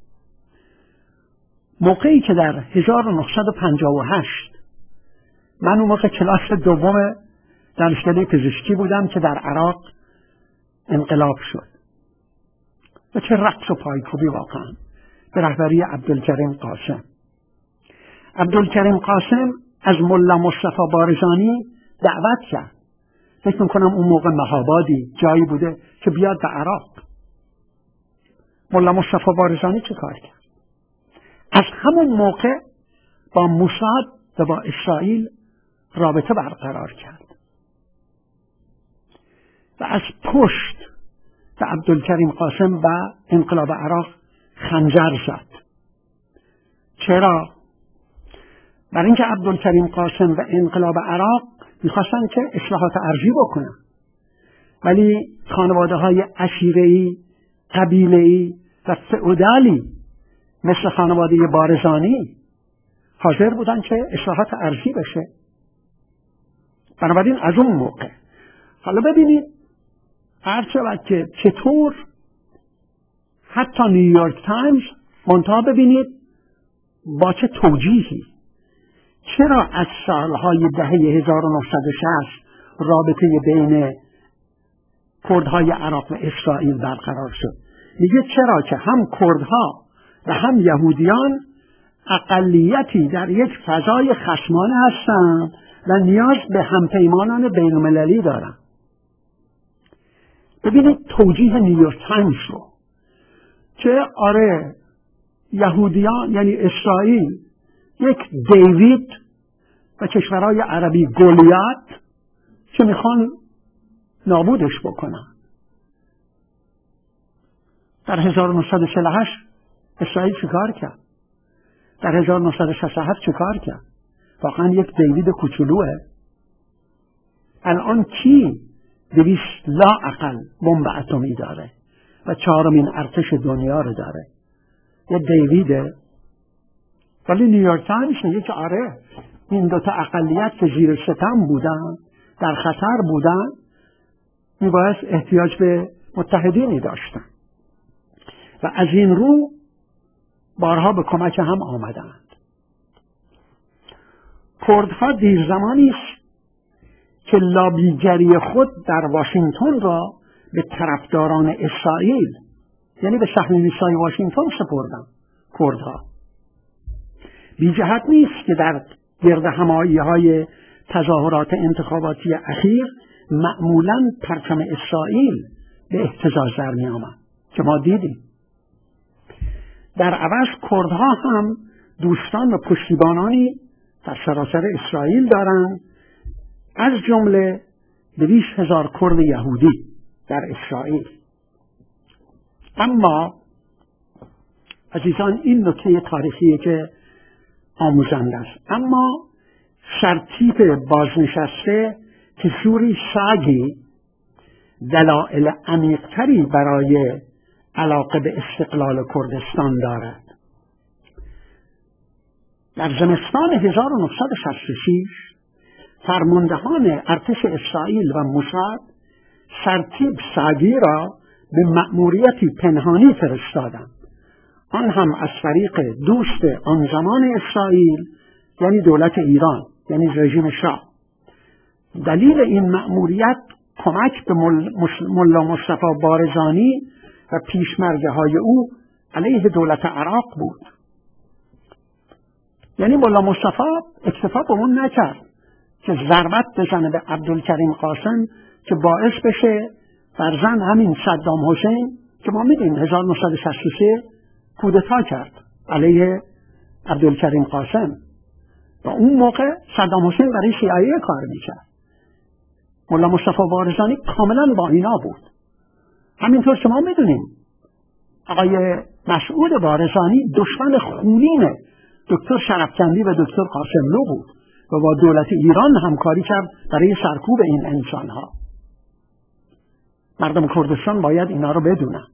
موقعی که در هزار و نهصد و پنجاه و هشت من اون موقع کلاس دوم دانشکده پزشکی بودم که در عراق انقلاب شد و چه رقص و پایکوبی واقعا به رهبری عبدالکریم قاسم. عبدالکریم قاسم از ملا مصطفی بارزانی دعوت کرد. فکر میکنم اون موقع مهابادی جایی بوده که بیاد به عراق. ملا مصطفی بارزانی چه کار کرد؟ از همون موقع با موساد و با اسرائیل رابطه برقرار کرد و از پشت به عبدالکریم قاسم و انقلاب عراق خنجر زد. چرا؟ برای اینکه عبدالکریم قاسم و انقلاب عراق میخواستن که اصلاحات ارضی بکنن، ولی خانواده های عشیره‌ای، قبیله‌ای و فئودالی مثل خانواده بارزانی حاضر بودن که اصلاحات ارضی بشه. بنابراین از اون موقع حالا ببینید عرض شود که چطور حتی نیویورک تایمز منتها ببینید با چه توجیهی چرا از سالهای دهه هزار و نهصد و شصت رابطه بین کردهای عراق و اسرائیل برقرار شد. میگه چرا که هم کردها و هم یهودیان اقلیتی در یک فضای خصمانه هستند و نیاز به همپیمانان بین المللی دارند. ببینید توجیه نیویورک تایمز رو که آره یهودیان یعنی اسرائیل یک دیوید و کشورهای عربی گلیات که میخوان نابودش بکنن. در هزار و نهصد و چهل و هشت اسرائیل چیکار کرد؟ در هزار و نهصد و شصت و هفت چیکار کرد؟ واقعا یک دیوید کوچولوه. الان کی دویست لااقل بمب اتمی داره و چهارمین ارتش دنیا رو داره؟ یه دیویده. ولی نیویورک تایمز میگه که آره این دوتا اقلیت که زیر ستم بودن، در خطر بودن، میباید احتیاج به متحدینی داشتن و از این رو بارها به کمک هم آمدند. کردها دیر زمانی است که لابیگری خود در واشنگتن را به طرفداران اسرائیل یعنی به صهیونیست‌های واشنگتن سپردند. کردها بی جهت نیست که در گرد همایی‌های تظاهرات انتخاباتی اخیر معمولاً پرچم اسرائیل به اهتزاز در می آمد که ما دیدیم. در عوض کردها هم دوستان و پشتیبانانی در سراسر اسرائیل دارند، از جمله دویست هزار کرد یهودی در اسرائیل. اما عزیزان این نکته تاریخیه که آموزنده است. اما سرتیپ بازنشسته که سوری ساگی دلایل عمیق‌تری برای علاقه به استقلال کردستان دارد. در زمستان هزار و نهصد و شصت و شش فرماندهان ارتش اسرائیل و موساد سرتیپ ساگی را به مأموریتی پنهانی فرستادند، آن هم از طریق دوست آن زمان اسرائیل یعنی دولت ایران یعنی رژیم شاه. دلیل این مأموریت کمک به ملا مصطفی بارزانی و پیشمرده های او علیه دولت عراق بود. یعنی ملا مصطفی اکتفا به اون نکرد که ضربت بزنه به عبدالکریم قاسم که باعث بشه فرزند همین صدام حسین که ما میدیم هزار و نهصد و شصت و سه کودتا کرد علیه عبدالکریم قاسم و اون موقع صدام حسین برای سی آی ای کار میکرد. ملا مصطفی بارزانی کاملا با اینا بود. همینطور که ما میدونیم آقای مسعود بارزانی دشمن خونین دکتر شرفکندی و دکتر قاسملو بود و با دولت ایران همکاری کرد برای سرکوب این انسانها. مردم کردستان باید اینا رو بدونن.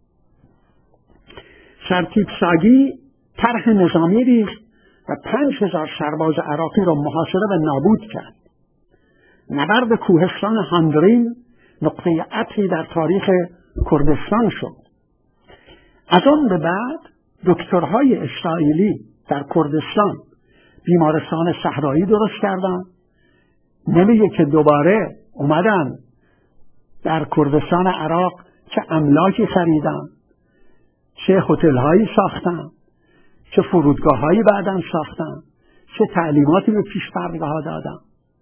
سرتیپ ساگی طرح نظامی ریخت و پنج هزار سرباز عراقی را محاصره و نابود کرد. نبرد کوهستان هاندرین نقطه عطفی در تاریخ کردستان شد. از آن به بعد دکترهای اسرائیلی در کردستان بیمارستان صحرایی درست کردن. نمیگه که دوباره اومدن در کردستان عراق چه املاکی خریدن، چه هتل‌هایی ساختن، چه فرودگاه‌هایی بعداً ساختن، چه تعلیماتی به پیشمرگه‌ها دادن.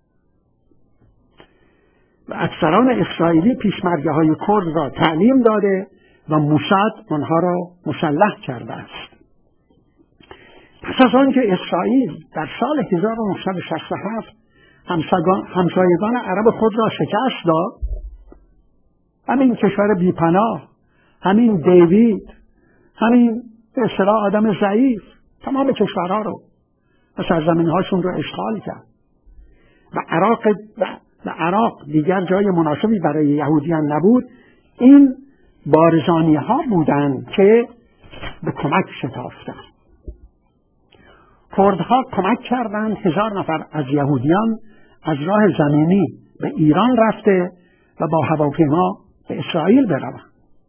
و اکثران اسرائیلی پیشمرگه‌های کرد را تعلیم داده و موساد آنها را مسلح کرده است. پس از آن که اسرائیل در سال هزار و نهصد و شصت و هفت همسایگان عرب خود را شکست داد، همین کشور بیپناه، همین دیوید، همین به اصطلاح آدم ضعیف تمام کشورها رو و سرزمین‌هاشون رو اشغال کرد و عراق و عراق دیگر جای مناسبی برای یهودیان نبود. این بارزانی ها بودند که به کمک شتافتند. کردها کمک کردند هزار نفر از یهودیان از راه زمینی به ایران رفته و با هواپیما به اسرائیل بروند.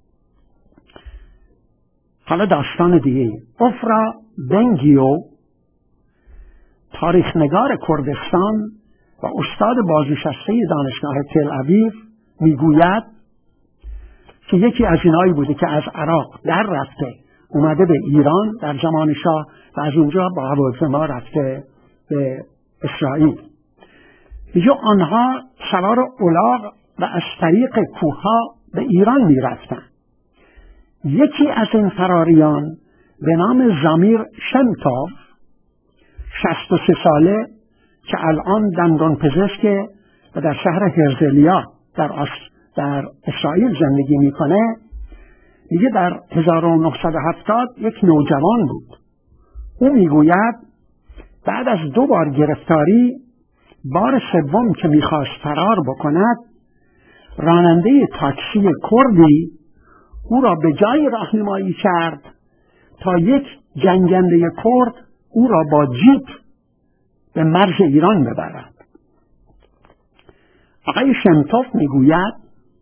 حالا داستان دیگه. افرا بنگیو تاریخنگار کردستان و استاد بازنشسته دانشگاه تل اویو میگوید که یکی از اینایی بوده که از عراق در رفته اومده به ایران در زمان شاه و از اونجا با هواپیما رفته به اسرائیل. میگه آنها سوار الاغ و از طریق کوهها به ایران میرفتن. یکی از این فراریان به نام زمیر شمتاف، شصت و سه ساله که الان دندان پزشک و در شهر هرزلیا در, آس... در اسرائیل زندگی میکنه، میگه در هزار و نهصد و هفتاد یک نوجوان بود. او میگوید بعد از دو بار گرفتاری، بار سوم که میخواست فرار بکند، راننده تاکسی کردی او را به جای راهنمایی کرد تا یک جنگنده کرد او را با جیپ به مرز ایران ببرد. آقای شمتاف میگوید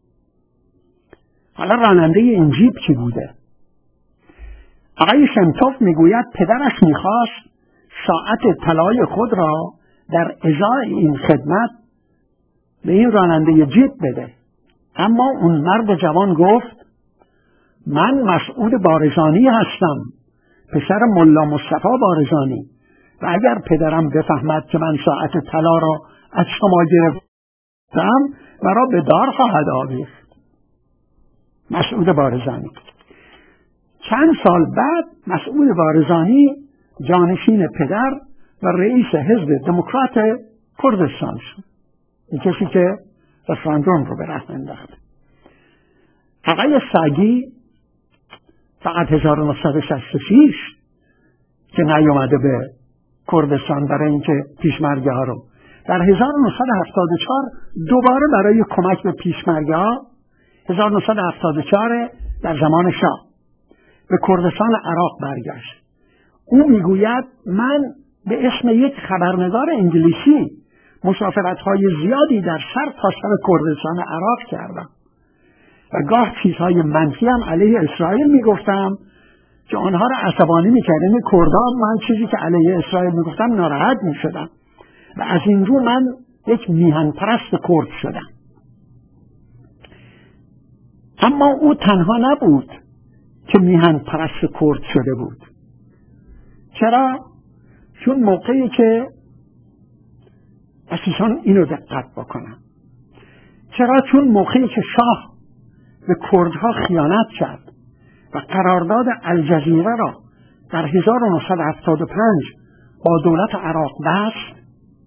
حالا راننده این جیپ کی بوده؟ آقای شمتاف میگوید پدرش میخواست ساعت طلای خود را در ازای این خدمت به این راننده جیپ بده، اما اون مرد جوان گفت من مسعود بارزانی هستم، پسر ملا مصطفی بارزانی، و اگر پدرم بفهمد که من ساعت طلا را از شما گرفتم مرا به دار خواهد آویخت. مسعود بارزانی. چند سال بعد مسعود بارزانی جانشین پدر و رئیس حزب دموکرات کردستان شد، این کسی که رفراندوم رو به راه انداخت. آقای ساگی فقط هزار و نهصد و شصت و شش که نیومده به کردستان برای اینکه پیشمرگه ها رو در هزار و نهصد و هفتاد و چهار دوباره برای کمک به پیشمرگه ها هزار و نهصد و هفتاد و چهار در زمان شاه به کردستان عراق برگشت. او میگوید من به اسم یک خبرنگار انگلیسی مسافرت‌های زیادی در سر تا سر کردستان عراق کردم و گاه چیزهای منفی هم علیه اسرائیل میگفتم که آنها را عصبانی میکرد. این کردها من چیزی که علیه اسرائیل میگفتم ناراحت میشدم و از این رو من یک میهن پرست کرد شدم. اما او تنها نبود که میهن پرست کرد شده بود. چرا؟ چون موقعی که اساساً اینو دقت بکنم چرا؟ چون موقعی که شاه به کردها خیانت کرد و قرارداد الجزیره را در هزار و نهصد و هفتاد و پنج با دولت عراق بست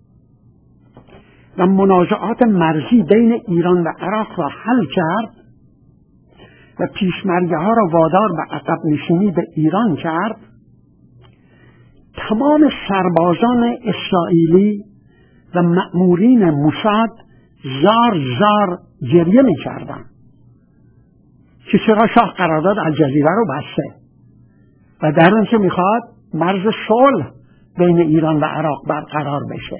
و منازعات مرزی بین ایران و عراق را حل کرد و پیشمرگه ها را وادار به عقب نشینی به ایران کرد، تمام سربازان اسرائیلی و مأمورین موساد زار زار گریه می کردن که چرا شاه قرارداد الجزیره رو بسته و در اون که میخواد مرز صلح بین ایران و عراق برقرار بشه.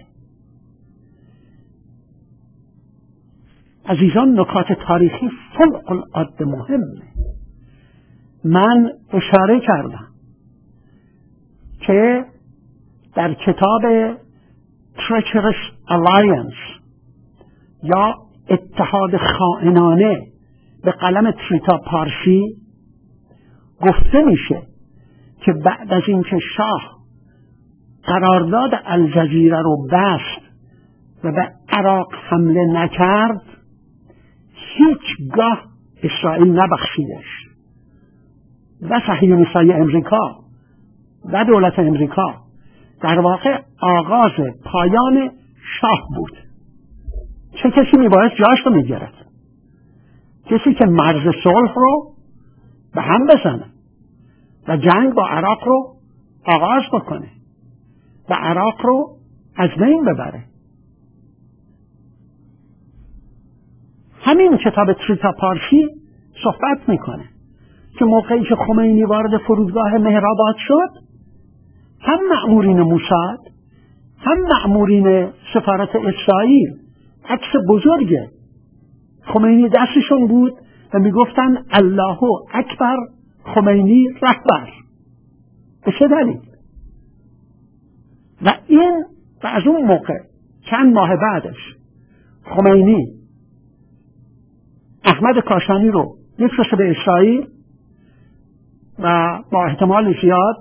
عزیزان، نکات تاریخی فوق العاده مهمه. من اشاره کردم که در کتاب Treacherous Alliance یا اتحاد خائنانه به قلم تریتا پارسی گفته میشه که بعد از اینکه شاه قرارداد الجزیره رو بست و به عراق حمله نکرد، هیچگاه اسرائیل نبخشیدش و صهیونیستای امریکا و دولت امریکا. در واقع آغاز پایان شاه بود. چه کسی میبایست جاش رو میگرفت؟ کسی که مرز صلح رو به هم بزنه و جنگ با عراق رو آغاز بکنه و عراق رو از بین ببره. همین کتاب تریتا پارسی صحبت میکنه که موقعی که خمینی وارد فرودگاه مهرآباد شد، هم مأمورین موساد هم مأمورین سفارت اسرائیل عکس بزرگ خمینی دستشون بود و میگفتن الله اکبر خمینی رهبر. به چه دلیل؟ و این و از اون موقع چند ماه بعدش خمینی احمد کاشانی رو میفرسته به اسرائیل و با احتمال زیاد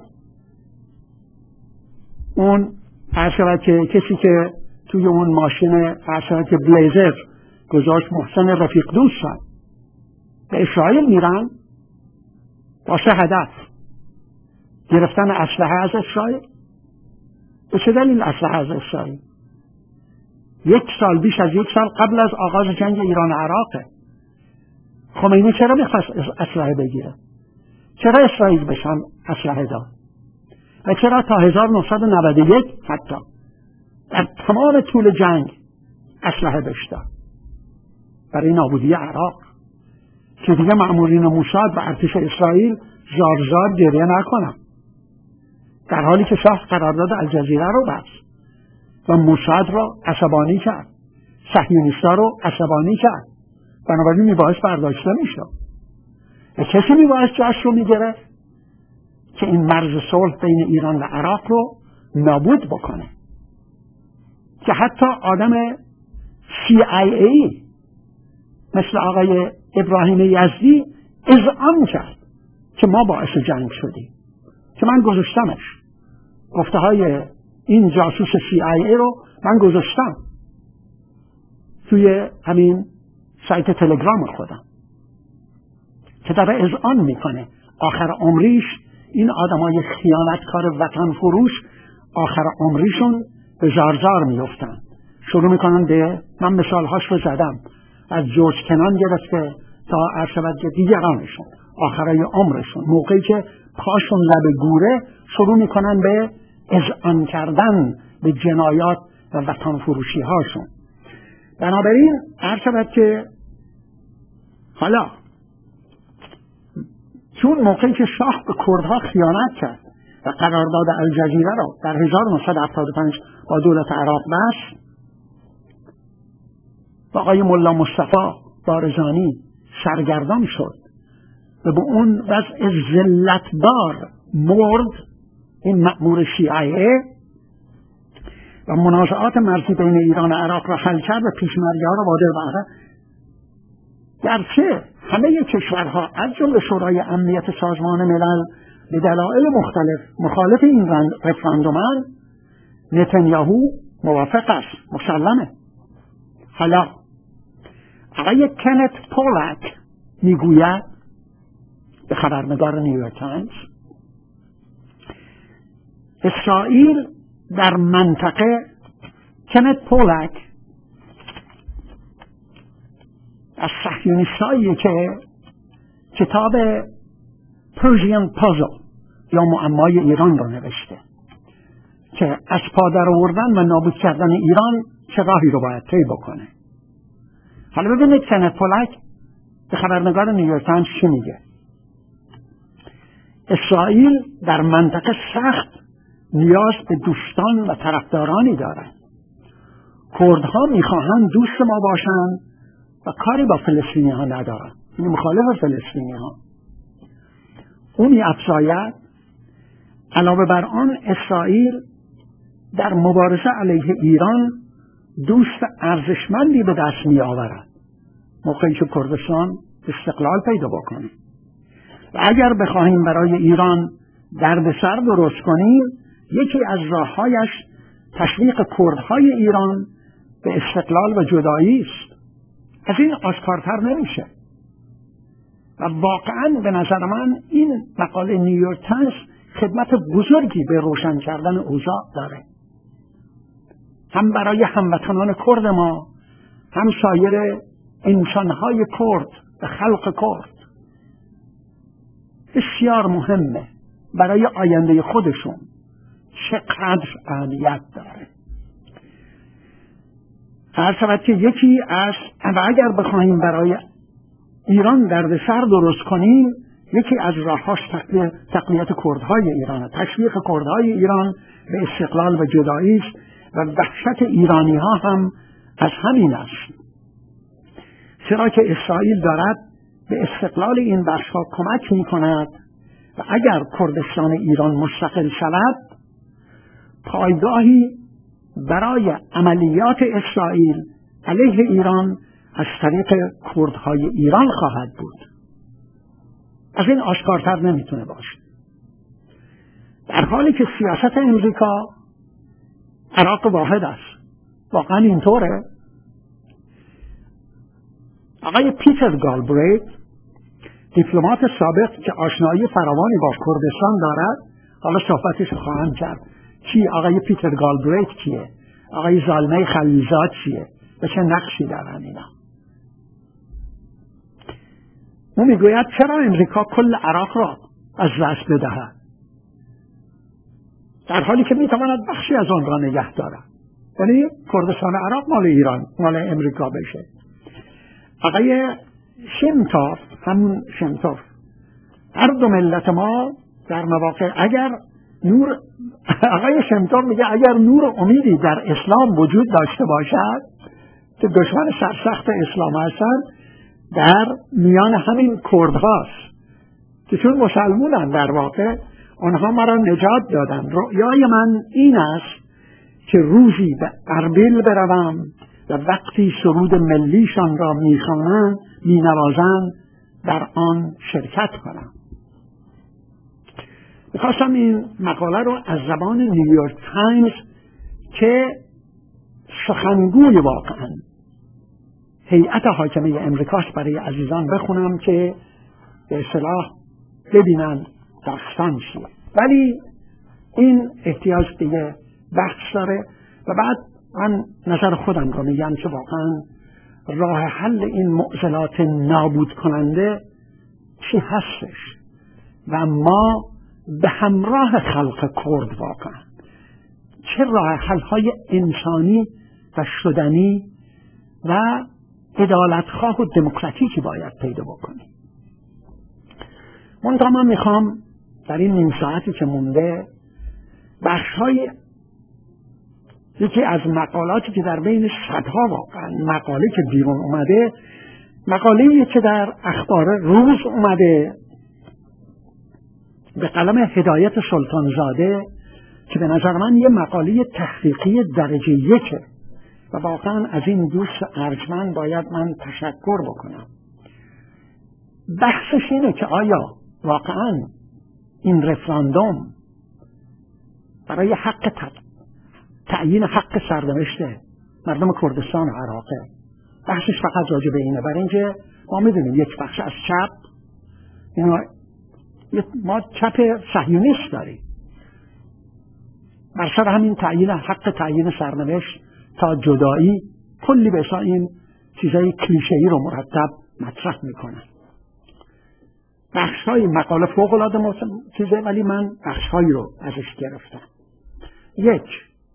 اون عرض که کسی که توی اون ماشین عرض که بلیزر گذاشت محسن رفیق دوست به اسرائیل میرن با سه هدف: گرفتن اسلحه از اسرائیل. به چه دلیل اسلحه از اسرائیل؟ یک سال بیش از یک سال قبل از آغاز جنگ ایران و عراقه. خمینی چرا میخواست اسلحه بگیره؟ چرا اسرائیل بشن اسلحه داد؟ و چرا تا هزار و نهصد و نود و یک حتی در تمام طول جنگ اسلحه بهش داد؟ برای نابودی عراق، که دیگه مأمورین موساد و ارتش اسرائیل زار زار گریه نکنن، در حالی که شاه قرارداد الجزیره رو بست و موساد رو عصبانی کرد، صهیونیستا رو عصبانی کرد. بنابراین میبایست برداشته میشد. و کسی میبایست جاش رو میگرفت که این مرز صلح بین ایران و عراق رو نابود بکنه، که حتی آدم سی آی ای مثل آقای ابراهیم یزدی اذعان کرد که ما باعث جنگ شدیم، که من گذاشتمش. گفته های این جاسوس سی آی ای رو من گذاشتم توی همین سایت تلگرام خودم، که داره اذعان میکنه آخر عمریش این آدمای خیانتکار وطن فروش آخر عمریشون به زارزار میفتن. شروع میکنن به، من مثالهاش رو زدم، از جورج کنان گرفته تا عرشبت دیگرانشون، آخرای عمرشون موقعی که پاشون لب گوره شروع میکنن به اذعان کردن به جنایات و وطن فروشی هاشون. بنابراین عرشبت که حالا چون موقعی که شاه به کردها خیانت کرد و قرارداد الجزیره را در هزار و نهصد و هفتاد و پنج با دولت عراق بست، و آقای ملا مصطفی بارزانی سرگردان شد و به اون وضع ذلتبار مرد این مأمور سی آی ای و منازعات مرزی بین ایران و عراق را حل کرد و پیشمرگی ها را وارد بحث. گرچه همه کشورها از جمله شورای امنیت سازمان ملل به دلایل مختلف مخالف این رفراندومن، نتانیاهو موافق است، مسلمه. حالا آقای کنت پولک میگوید به خبرنگار نیویورک تایمز اسرائیل در منطقه، کنت پولک از صهیونیستایی که کتاب پرژین پازل یا معمای ایران رو نوشته که از پا در آوردن و نابود کردن ایران چه راهی رو باید طی بکنه. حالا ببینید کنت پولک به خبرنگار نیویورک تایمز چی میگه. اسرائیل در منطقه سخت نیاز به دوستان و طرفدارانی دارند. کردها میخواهند دوست ما باشند و کاری با فلسطینی ها ندارند، این مخالف فلسطینی ها. اون می‌افزاید علاوه بر آن اسرائیل در مبارزه علیه ایران دوست ارزشمندی به دست می آورد موقعی که کردستان استقلال پیدا بکنه، و اگر بخواهیم برای ایران دردسر درست کنیم یکی از راههایش تشویق کردهای ایران به استقلال و جدایی است. از این آشکارتر نمیشه. و واقعا به نظر من این مقاله نیویورک تایمز خدمت بزرگی به روشن کردن اوضاع داره، هم برای هموطنان کرد ما، هم سایر انسانهای کرد و خلق کرد. بسیار مهمه برای آینده خودشون چقدر اهمیت داره. هر شود که یکی از، و اگر بخواهیم برای ایران دردسر درست کنیم، یکی از راهاش تقویت کردهای ایران، تشویق کردهای ایران به استقلال و جدایی است و وحشت ایرانی ها هم از همین است، چرا که اسرائیل دارد به استقلال این بخش ها کمک می کند و اگر کردستان ایران مستقل شود پایگاهی برای عملیات اسرائیل علیه ایران از طریق کردهای ایران خواهد بود. از این آشکارتر نمیتونه باشه. در حالی که سیاست امریکا عراق واحد است. واقعا اینطوره؟ آقای پیتر گالبریت، دیپلمات سابق که آشنایی فراوانی با کردستان دارد، حالا صحبتش خواهم کرد. کی آقای پیتر گالبریت کیه؟ آقای زالمه خلیلزاد چیه؟ به چه نقشی دارن اینا؟ او میگوید چرا امریکا کل عراق را از دست بدهد در حالی که میتواند بخشی از آن را نگه دارد، یعنی کردستان عراق مال ایران، مال امریکا بشه. آقای شمتاف، همون شمتاف، هر دو ملت ما در مواقع اگر نور آقای شمتاف میگه اگر نور امیدی در اسلام وجود داشته باشد که دشمن سرسخت اسلام هستند، در میان همین کردهاست که چون مسلمانن در واقع آنها مرا نجات دادن. رؤیای من این است که روزی به اربیل بروم و وقتی سرود ملیشان را میخوانند مینوازند در آن شرکت کنم. میخواستم این مقاله رو از زبان نیویورک تایمز که سخنگوی واقعا هیئت حاکمه امریکاست برای عزیزان بخونم که به اصطلاح ببینن داستان چیه. ولی این احتیاج دیگه بحث داره و بعد من نظر خودم رو میگم که واقعا راه حل این معضلات نابود کننده چی هستش و ما به همراه خلق کرد واقعا چه راه حل های انسانی و شدنی و عدالتخواه و دموکراتیکی باید پیدا بکنیم. منتها من میخوام در این نیم ساعتی که مونده بخش های یکی از مقالاتی که در بین صدها واقعا مقاله که بیرون اومده، مقاله‌ای که در اخبار روز اومده به قلم هدایت سلطانزاده که به نظر من یه مقاله تحقیقی درجه یکه و واقعا از این دوست ارجمند باید من تشکر بکنم. بحثش اینه که آیا واقعا این رفراندوم برای حق تعیین حق سرنوشت مردم کردستان و عراقه، بحثش فقط راجع به اینه. برای اینکه ما میدونیم یک بخش از چپ، ما چپ صهیونیست داریم، بر سر همین تعیین حق تعیین سرنوشت تا جدایی کلی بسا این چیزای کلیشه‌ای رو مرتب مطرح میکنن. بخش‌های مقاله فوق العاده چیزه، ولی من بخش‌هایی رو ازش گرفتم. یک،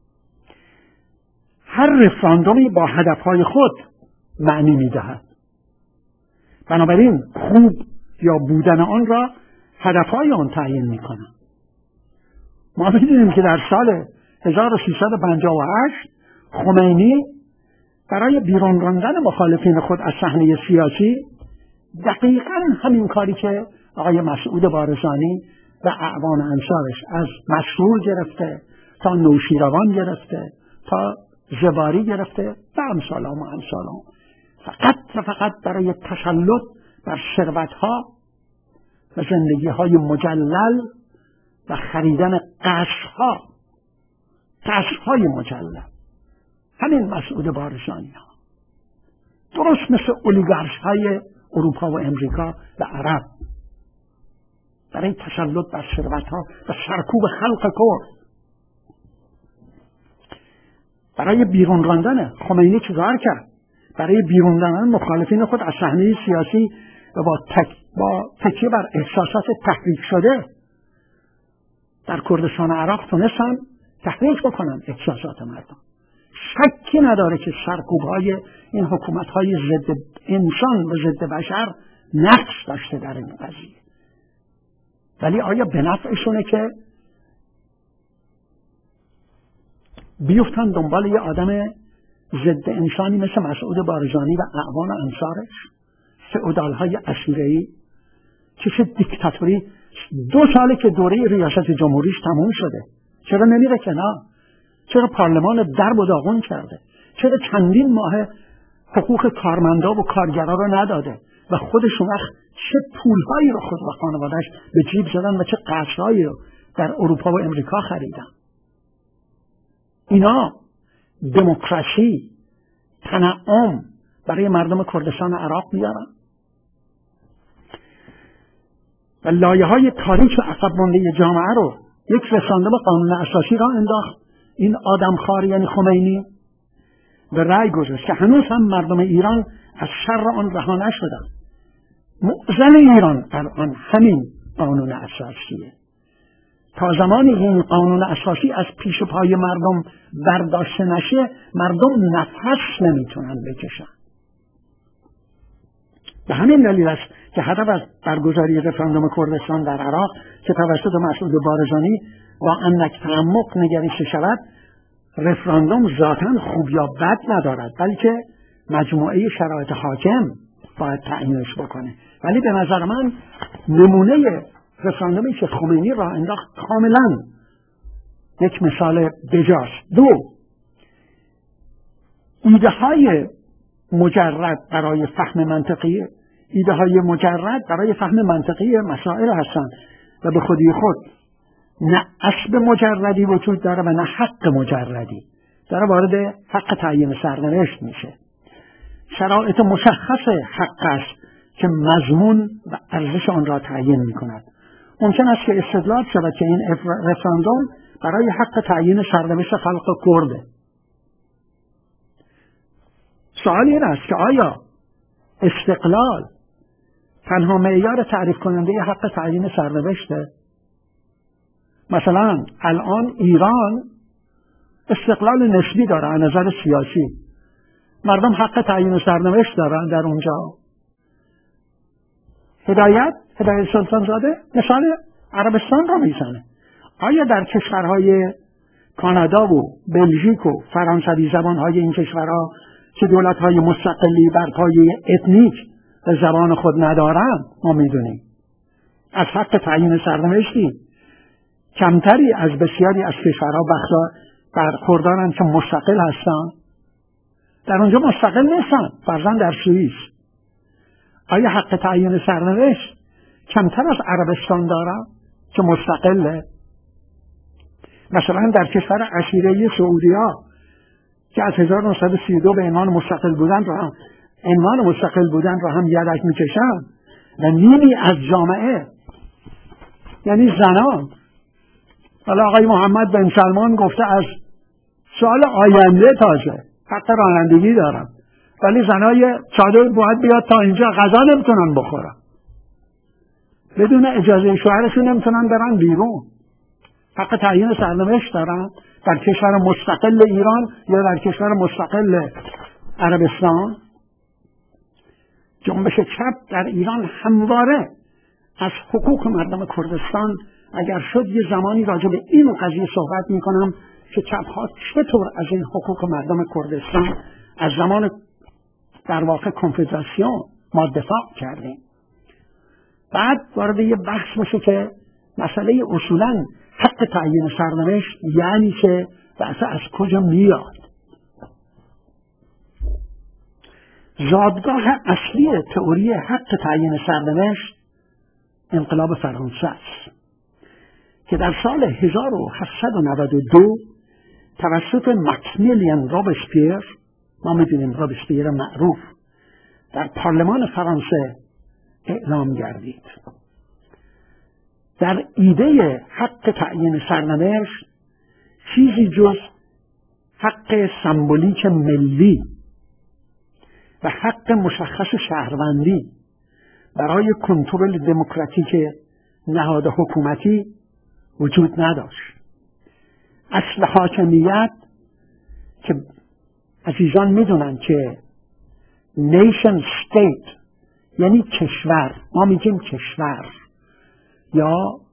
هر رفراندومی با هدفهای خود معنی میدهد، بنابراین خوب یا بودن آن را هدفهای آن تعیین میکنن. ما میدونیم که در سال هزار و سیصد و پنجاه و هشت خمینی برای بیرون راندن مخالفین خود از صحنه سیاسی دقیقاً همین کاری که آقای مسعود بارزانی و اعوان انصارش از مسرور گرفته تا نوشیروان گرفته تا زواری گرفته و امثالهم و امثالهم، فقط و فقط برای تسلط بر ثروت‌ها و زندگی‌های مجلل و خریدن قصرها قصرهای مجلل. همین مسعود بارزانی ها درست مثل اولیگارش‌های اروپا و امریکا و عرب برای تسلط بر ثروت‌ها و سرکوب خلق کرد. برای بیرون راندن خمینی چیکار کرد؟ برای بیرون راندن مخالفین خود از صحنه سیاسی و با تک با تکیه بر احساسات تحریک شده در کردستان عراق تونستن تحریک بکنن احساسات مردم. شکی نداره که سرکوب‌های این حکومت‌های ضد انسان و ضد بشر نقش داشته در این قضیه. ولی آیا به نفعشونه که بیفتن دنبال یه آدم ضد انسانی مثل مسعود بارزانی و اعوان انصارش، فئودال‌های عشیره‌ای که چه دیکتاتوری؟ دو ساله که دوره ریاست جمهوریش تموم شده، چرا نمیره کنار؟ چرا پارلمان درب و داغون کرده؟ چرا چندین ماه حقوق کارمندا و کارگرا رو نداده؟ و خودشون وقت چه پولهایی رو خود و خانوادهش به جیب زدن و چه قصرهایی رو در اروپا و امریکا خریدن. اینا دموکراسی، تنعم برای مردم کردستان عراق میارن و لایه های تاریک و عقب مانده جامعه رو یک رسانده به قانون اساسی را انداخت. این آدمخوار یعنی خمینی به رأی گذاشت که هنوز هم مردم ایران از شر آن رها نشدن. معضل ایران الان همین قانون اساسیه. تا زمانی این قانون اساسی از پیش پای مردم برداشته نشه، مردم نفس نمیتونن بکشن. به همین دلیل است که هدف از برگزاری رفراندوم کردستان در عراق که توسط مسعود بارزانی با اندک تعمق نگریسته شود، رفراندوم ذاتاً خوب یا بد ندارد، بلکه مجموعه شرایط حاکم باید تعیینش بکنه. ولی به نظر من نمونه رفراندومی که خمینی راه انداخت کاملا یک مثال بجاست. دو، ایده های مجرد برای فهم منطقی ایده های مجرد برای فهم منطقی مسائل هستند و به خودی خود نه اسب مجردی وجود داره و نه حق مجردی. داره وارد حق تعیین سرنوشت میشه. شرایط مشخص حق است که مضمون و ارزش آن را تعیین میکند. ممکن است که استدلال شود که این رفراندوم برای حق تعیین سرنوشت خلق کرده. سوال این است که آیا استقلال تنها معیار تعریف کننده حق تعیین سرنوشته؟ مثلا الان ایران استقلال نسبی داره از نظر سیاسی. مردم حق تعیین سرنوشت دارن در اونجا. هدایت هدایت سلطان زاده مثال عربستان را میزنه. آیا در کشورهای کانادا و بلژیک و فرانسوی زبانهای این کشورها که دولتهای مستقلی بر پایه اتنیک و زبان خود ندارن، ما میدونیم از حق تعیین سرنوشتی کمتری از بسیاری از کشورها برخوردارن که مستقل هستن؟ در اونجا مستقل نیستن. فرضاً در سوئیس آیا حق تعیین سرنوشت کمتر از عربستان داره که مستقله؟ مثلا در کشور عشیره سعودی‌ها که از هزار و نهصد و سی و دو به عنوان مستقل بودن رو هم عنوان مستقل بودن رو هم یدک میکشن و نیمی از جامعه یعنی زنان، حالا آقای محمد بن سلمان گفته از سال آینده تازه حق رانندگی دارن، ولی زنای چادر باید بیاد تا اینجا غذا نمیتونن بخورن، بدون اجازه شوهرشون نمیتونن برن بیرون. حق تعیین سرنوشت دارن در کشور مستقل ایران یا در کشور مستقل عربستان. جنبش چپ در ایران همواره از حقوق مردم کردستان، اگر شد یه زمانی راجع به این قضیه صحبت میکنم که چپ‌ها چطور از این حقوق مردم کردستان از زمان در واقع کنفدراسیون ما دفاع کردیم. بعد وارد یه بحث میشه که مسئله اصولاً حق تعیین سرنوشت یعنی که و اصلا از کجا میاد. زادگاه اصلی تئوری حق تعیین سرنوشت انقلاب فرانسه است که در سال هزار و هفتصد و نود و دو توسط مکسیمیلین رابسپیر، ما میدونیم رابسپیر معروف، در پارلمان فرانسه اعلام گردید. در ایده حق تعیین سرنوشت چیزی جز حق سمبولیک ملی و حق مشخص شهروندی برای کنترل دموکراتیک نهاد حکومتی وجود نداشت. اصل حاکمیت که عزیزان میدونن که نیشن استیت یعنی کشور، ما میگیم کشور یا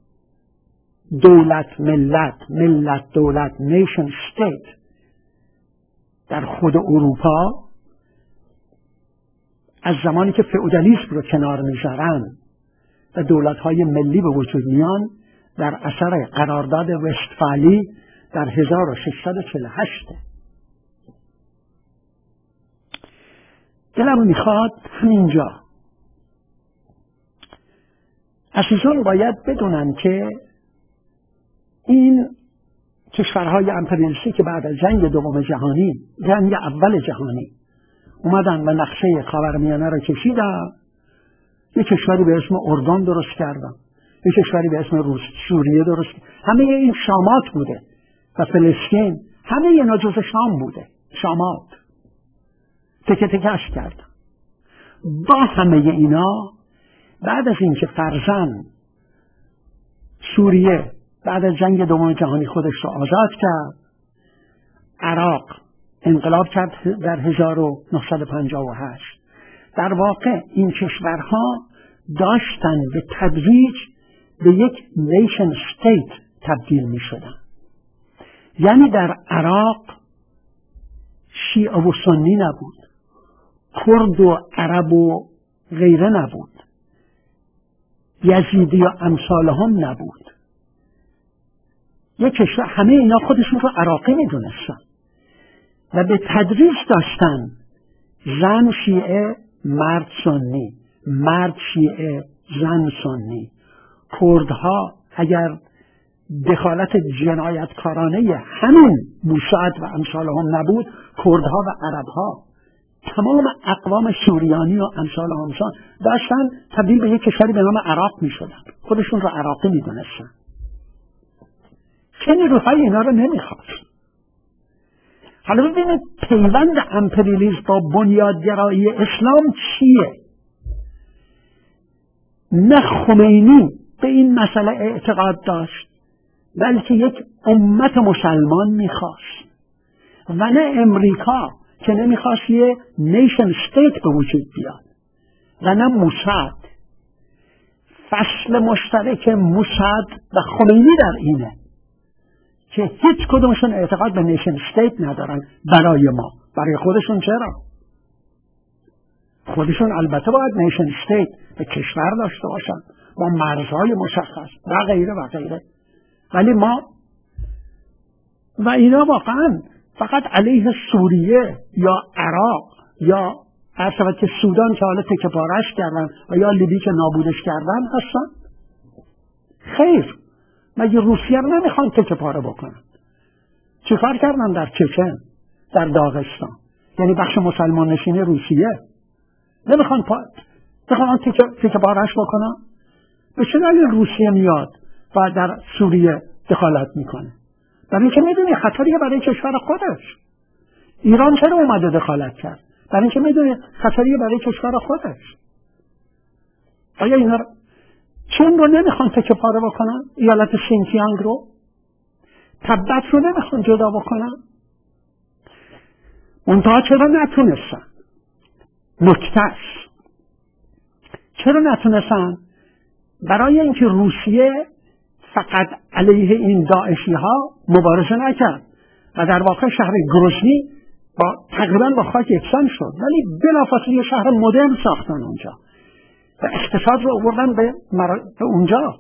دولت ملت، ملت دولت، نیشن استیت، در خود اروپا از زمانی که فئودالیسم رو کنار میذارن و دولت‌های ملی به وجود میان در اثر قرارداد وستفالی در هزار و ششصد و چهل و هشت. دلم میخواد همینجا عزیزان باید بدونن که این کشورهای امپریالیستی که بعد از جنگ دوم جهانی، جنگ اول جهانی، اومدن و نقشه خاورمیانه را کشیدن، یک کشوری به اسم اردن درست کردن، یک کشوری به اسم روس سوریه درست کردن. همه این شامات بوده و فلسطین، همه اینا جزء شام بوده، شامات تکه تکش کردن. با همه اینا بعد از اینکه فرزن سوریه بعد از جنگ دوم جهانی خودش رو آزاد کرد، عراق انقلاب کرد در هزار و نهصد و پنجاه و هشت. در واقع این کشورها داشتن به تدریج به یک نیشن استیت تبدیل می شدن. یعنی در عراق شیعه و سنی نبود، کرد و عرب و غیره نبود، یزیدی و امثال هم نبود. یک کشور، همه اینا خودشون رو عراقی می دونستن و به تدریج داشتن زن شیعه مرد سنی، مرد شیعه زن سنی. کردها اگر دخالت جنایتکارانه همین موساد و امثال هم نبود، کردها و عربها، تمام اقوام سوریانی و امثال همسان داشتن تبدیل به یک کشوری به نام عراق می شدن، خودشون رو عراقی می دونستن. چه نیروهای اینا رو نمیخواست. حالا ببینید پیوند امپریالیسم با بنیادگرایی اسلام چیه؟ نه خمینی به این مسئله اعتقاد داشت، بلکه یک امت مسلمان میخواست، و نه امریکا که نمیخواست یه نیشن استیت به وجود بیاد، و نه موساد. فصل مشترک موساد و خمینی در اینه که هیچ کدومشون اعتقاد به نیشن استیت ندارن. برای ما، برای خودشون چرا؟ خودشون البته باید نیشن استیت به کشور داشته باشن با مرزهای مشخص و غیره و غیره، ولی ما و اینا واقعا فقط علیه سوریه یا عراق یا هر که سودان که حالا تکه پارش کردن و یا لیبی که نابودش کردن هستن. خیر، مگه روسیه رو نمیخوان تکه پاره بکنن؟ چه کار کردن در چچن، در داغستان، یعنی بخش مسلمان نشین روسیه؟ نمیخوان پا... نمیخوان تکه, تکه پارش بکنن؟ به چه دلیل روسیه میاد و در سوریه دخالت میکنه؟ برای اینکه میدونی خطریه برای کشور خودش. ایران چرا اومده دخالت کرد؟ برای اینکه میدونی خطریه برای کشور خودش. آیا اینا رو چون رو نمیخوان تکه پاره بکنن؟ ایالت سینکیانگ رو، تبت رو نمیخوان جدا بکنن؟ منتها چرا نتونستن؟ نکته است. چرا نتونستن؟ برای اینکه روسیه فقط علیه این داعشی ها مبارزه نکرد و در واقع شهر گروزنی با تقریبا با خاک یکسان شد، ولی بلافاصله یه شهر مدرن ساختن اونجا و اقتصاد رو آوردن به, مر... به اونجا.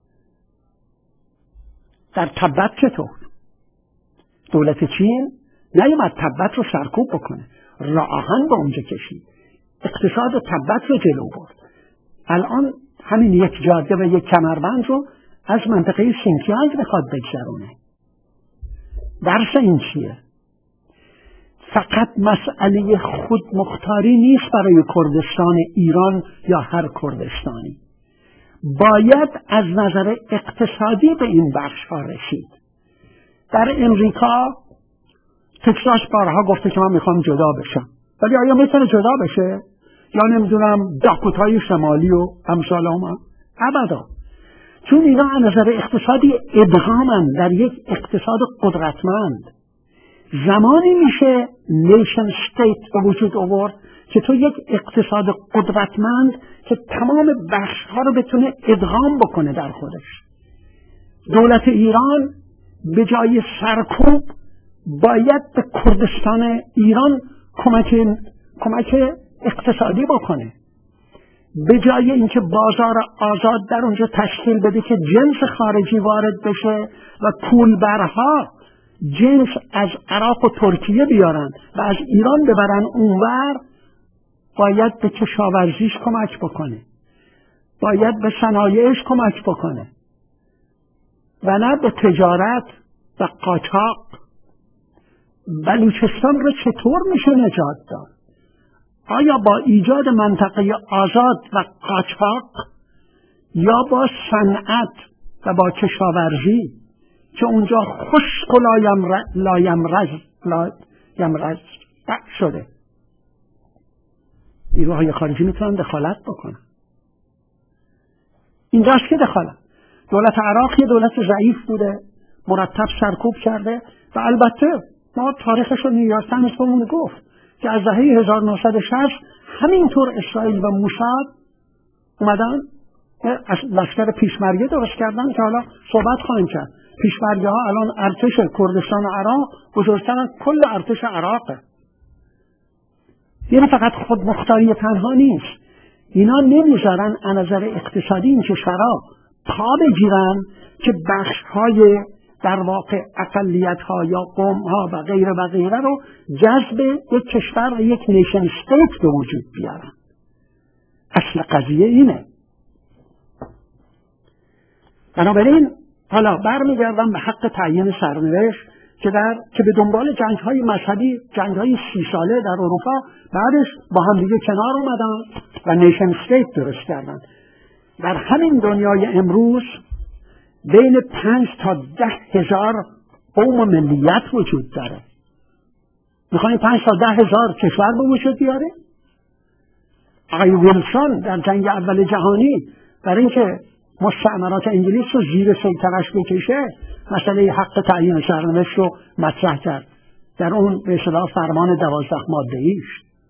در تبت چطور؟ دولت چین نیومد تبت رو سرکوب بکنه، راه آهن به اونجا کشید، اقتصاد تبت رو جلو برد. الان همین یک جاده و یک کمربند رو از منطقه سینکیانگ میخواد بگذرونه. درس این چیه؟ فقط مسئله خود مختاری نیست برای کردستان ایران یا هر کردستانی. باید از نظر اقتصادی به این بخش ها رسید. در امریکا تکساس بارها گفته که من میخوام جدا بشم، ولی آیا میتونه جدا بشه؟ یا نمیدونم داکوتای شمالی و امثال هم؟ ابدا. چون اینا از نظر اقتصادی ادغامن در یک اقتصاد قدرتمند. زمانی میشه نیشن استیت به وجود آورد که تو یک اقتصاد قدرتمند که تمام بخش ها رو بتونه ادغام بکنه در خودش. دولت ایران به جای سرکوب باید به کردستان ایران کمک کمک اقتصادی بکنه. به جای اینکه بازار آزاد در اونجا تشکیل بده که جنس خارجی وارد بشه و پولبرها جنس از عراق و ترکیه بیارن و از ایران ببرن اونور، باید به کشاورزیش کمک بکنه. باید به صنایعش کمک بکنه و نه به تجارت و قاچاق. بلوچستان رو چطور میشه نجات داد؟ آیا با ایجاد منطقه آزاد و قاچاق یا با صنعت و با کشاورزی که اونجا خشک و لایمرز لایمرز شده؟ نیروهای خارجی میتونن دخالت بکنن. اینجاست که دخالت. دولت عراق یه دولت ضعیف بوده، مرتب سرکوب کرده و البته ما تاریخش رو نیویورک تایمز بهمون گفت که از دهه هزار و نهصد و شصت همینطور اسرائیل و موساد اومدن لشکر پیشمرگه درست کردن که حالا صحبت خواهیم کرد. پیشمرگه ها الان ارتش کردستان عراق بزرگتر از کل ارتش عراقه. یعنی فقط خودمختاری تنها نیست، اینا نمیذارن از نظر اقتصادی این کشورها پا بگیرن که بخش‌های در واقع اقلیت‌ها یا قوم‌ها و غیره و غیره رو جذب یک کشور و یک نیشن استیت به وجود بیارن. اصل قضیه اینه. بنابراین حالا برمیگردم به حق تعیین سرنوشت که در که به دنبال جنگ‌های مذهبی، جنگ‌های سی ساله در اروپا، بعدش با هم دیگه کنار اومدن و نیشن استیت درست کردن. در همین دنیای امروز بین پنج تا ده هزار قوم و ملیت وجود داره. میخواین پنج تا ده هزار کشور به وجود بیاره؟ آقای ویلسون در جنگ اول جهانی برای اینکه مستعمرات انگلیس رو زیر سیطرش بکشه مسئله حق تعیین سرنوشت رو مطرح کرد در اون به اصطلاح فرمان دوازده ماده ایش.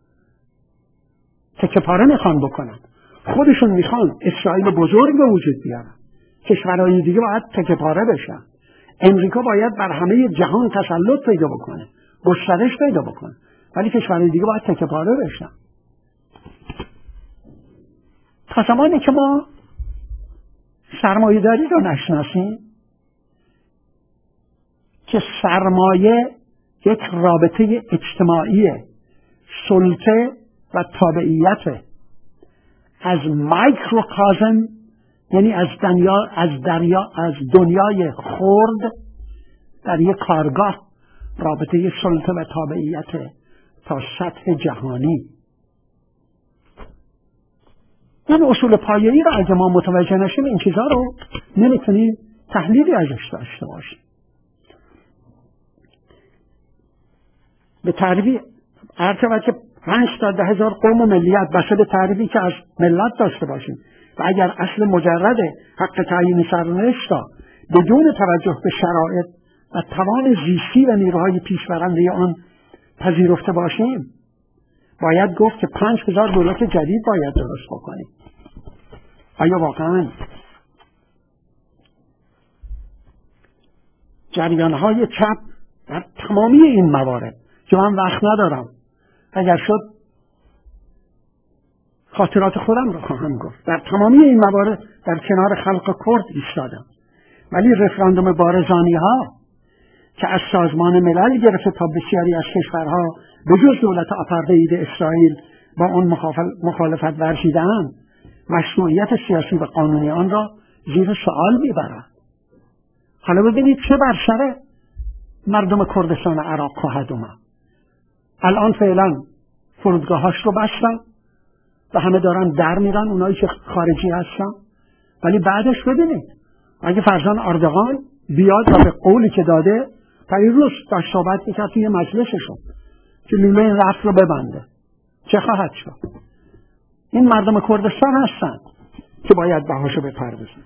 تکه پاره میخوان بکنن، خودشون میخوان اسرائیل بزرگ به وجود بیارن، کشورهای دیگه باید تکه پاره بشن. امریکا باید بر همه جهان تسلط پیدا بکنه، گسترش پیدا بکنه، ولی کشورهای دیگه باید تکه پاره بشن. تا زمانی که ما سرمایه داری رو نشناسیم که سرمایه یک رابطه اجتماعیه، سلطه و تابعیت از مایکروکازم، یعنی از دنیا از دریا از دنیای خرد در یک کارگاه، رابطه سلطه و تابعیت تا سطح جهانی. این اصول پایه‌ای رو اگه ما متوجه نشیم این چیزا رو نمیتونیم تحلیلی ازش داشته باشیم. به تعریفی هر که پنج تا ده هزار قوم و ملیت بسته به تعریفی که از ملت داشته باشیم و اگر اصل مجرد حق تعیین سرنوشت را بدون توجه به شرایط و توان زیستی و نیروهای پیشبرنده آن پذیرفته باشیم، باید گفت که پنج هزار دولت جدید باید درست بکنیم. آیا واقعا جریان‌های چپ در تمامی این موارد که من وقت ندارم، اگر شد خاطرات خودم رو خواهم گفت، در تمامی این موارد در کنار خلق کرد ایستادم، ولی رفراندوم بارزانی ها که از سازمان ملل گرفته تا بسیاری از کشورها به جز دولت آپارتاید اسرائیل با اون مخالفت ورزیده‌اند، مشروعیت سیاسی و قانونی آن را زیر سوال میبرند. حالا ببینید چه بر سر مردم کردستان عراق خواهد اومد. الان فعلا فرودگاهاش رو بستن و همه دارن در میرن، اونایی که خارجی هستن، ولی بعدش ببینید اگه فرزان اردوغان بیاد و به قولی که داده پریروز داشت صحبت میکرد توی مجلسشون که لوله این رفت رو ببنده، چه خواهد شد؟ این مردم کردستان هستن که باید بهاشو بپردازن.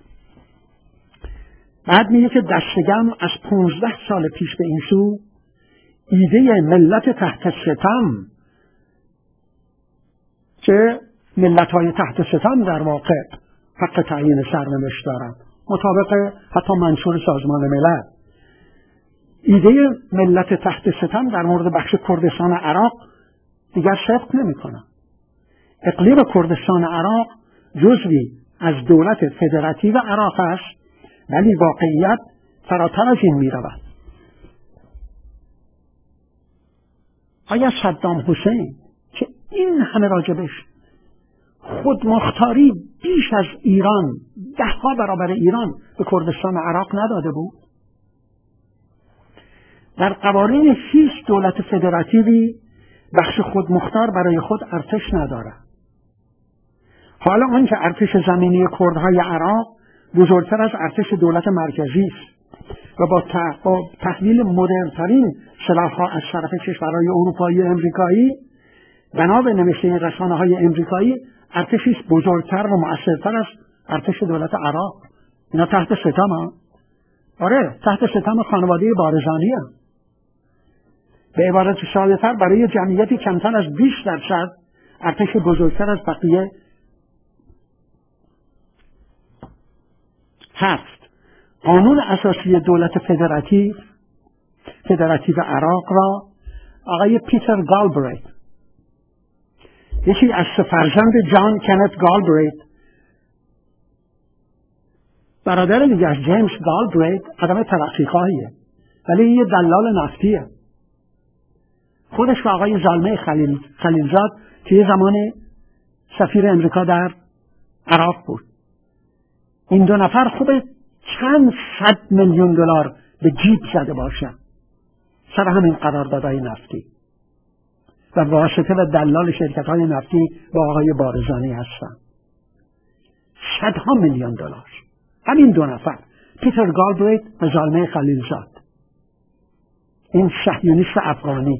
بعد میگه که دستگم از پونزده سال پیش به این سو ایده ملت تحت ستم که ملت‌های تحت ستم در واقع حق تعیین سرنوشت دارن مطابق حتی منشور سازمان ملل، ایده ملت تحت ستم در مورد بخش کردستان عراق دیگر صدق نمی‌کنه. اقلیم کردستان عراق جزوی از دولت فدراتیو عراق است، ولی واقعیت فراتر از این می‌رود. آیا صدام حسین که این همه راجبش خودمختاری بیش از ایران، ده ها برابر ایران به کردستان عراق نداده بود؟ در قوانین هیچ دولت فدراتیوی بخش خودمختار برای خود ارتش ندارد. حالا آنکه ارتش زمینی کردهای عراق بزرگتر از ارتش دولت مرکزی است و با تحویل مدرن‌ترین سلاح‌ها از طرف کشورهای اروپایی و امریکایی، بنا به نوشته رسانه‌های امریکایی ارتشی است بزرگتر و مؤثرتر از ارتش دولت عراق. اینا تحت ستم ها؟ آره، تحت ستم خانواده بارزانی هم. به عبارت ساده‌تر، برای جمعیتی کمتر از بیست درصد ارتش بزرگتر از بقیه هست. قانون اساسی دولت فدراتیو فدراتیو عراق را آقای پیتر گالبریت، یکی از سه فرزند جان کنت گالبریت، برادر دیگه از جیمز گالبریت، آدم ترقیخواهیه ولی یه دلال نفتیه. خودش و آقای زلمه خلیل خلیلزاد که یه زمان سفیر امریکا در عراق بود. این دو نفر خوبه چند صد میلیون دلار به جیب زده باشن سر همین قراردادهای نفتی و واسطه و دلال شرکت‌های نفتی با آقای بارزانی هستن. صدها میلیون دلار همین دو نفر، پیتر گالبریت و زلمه خلیلزاد، این صهیونیست افغانی.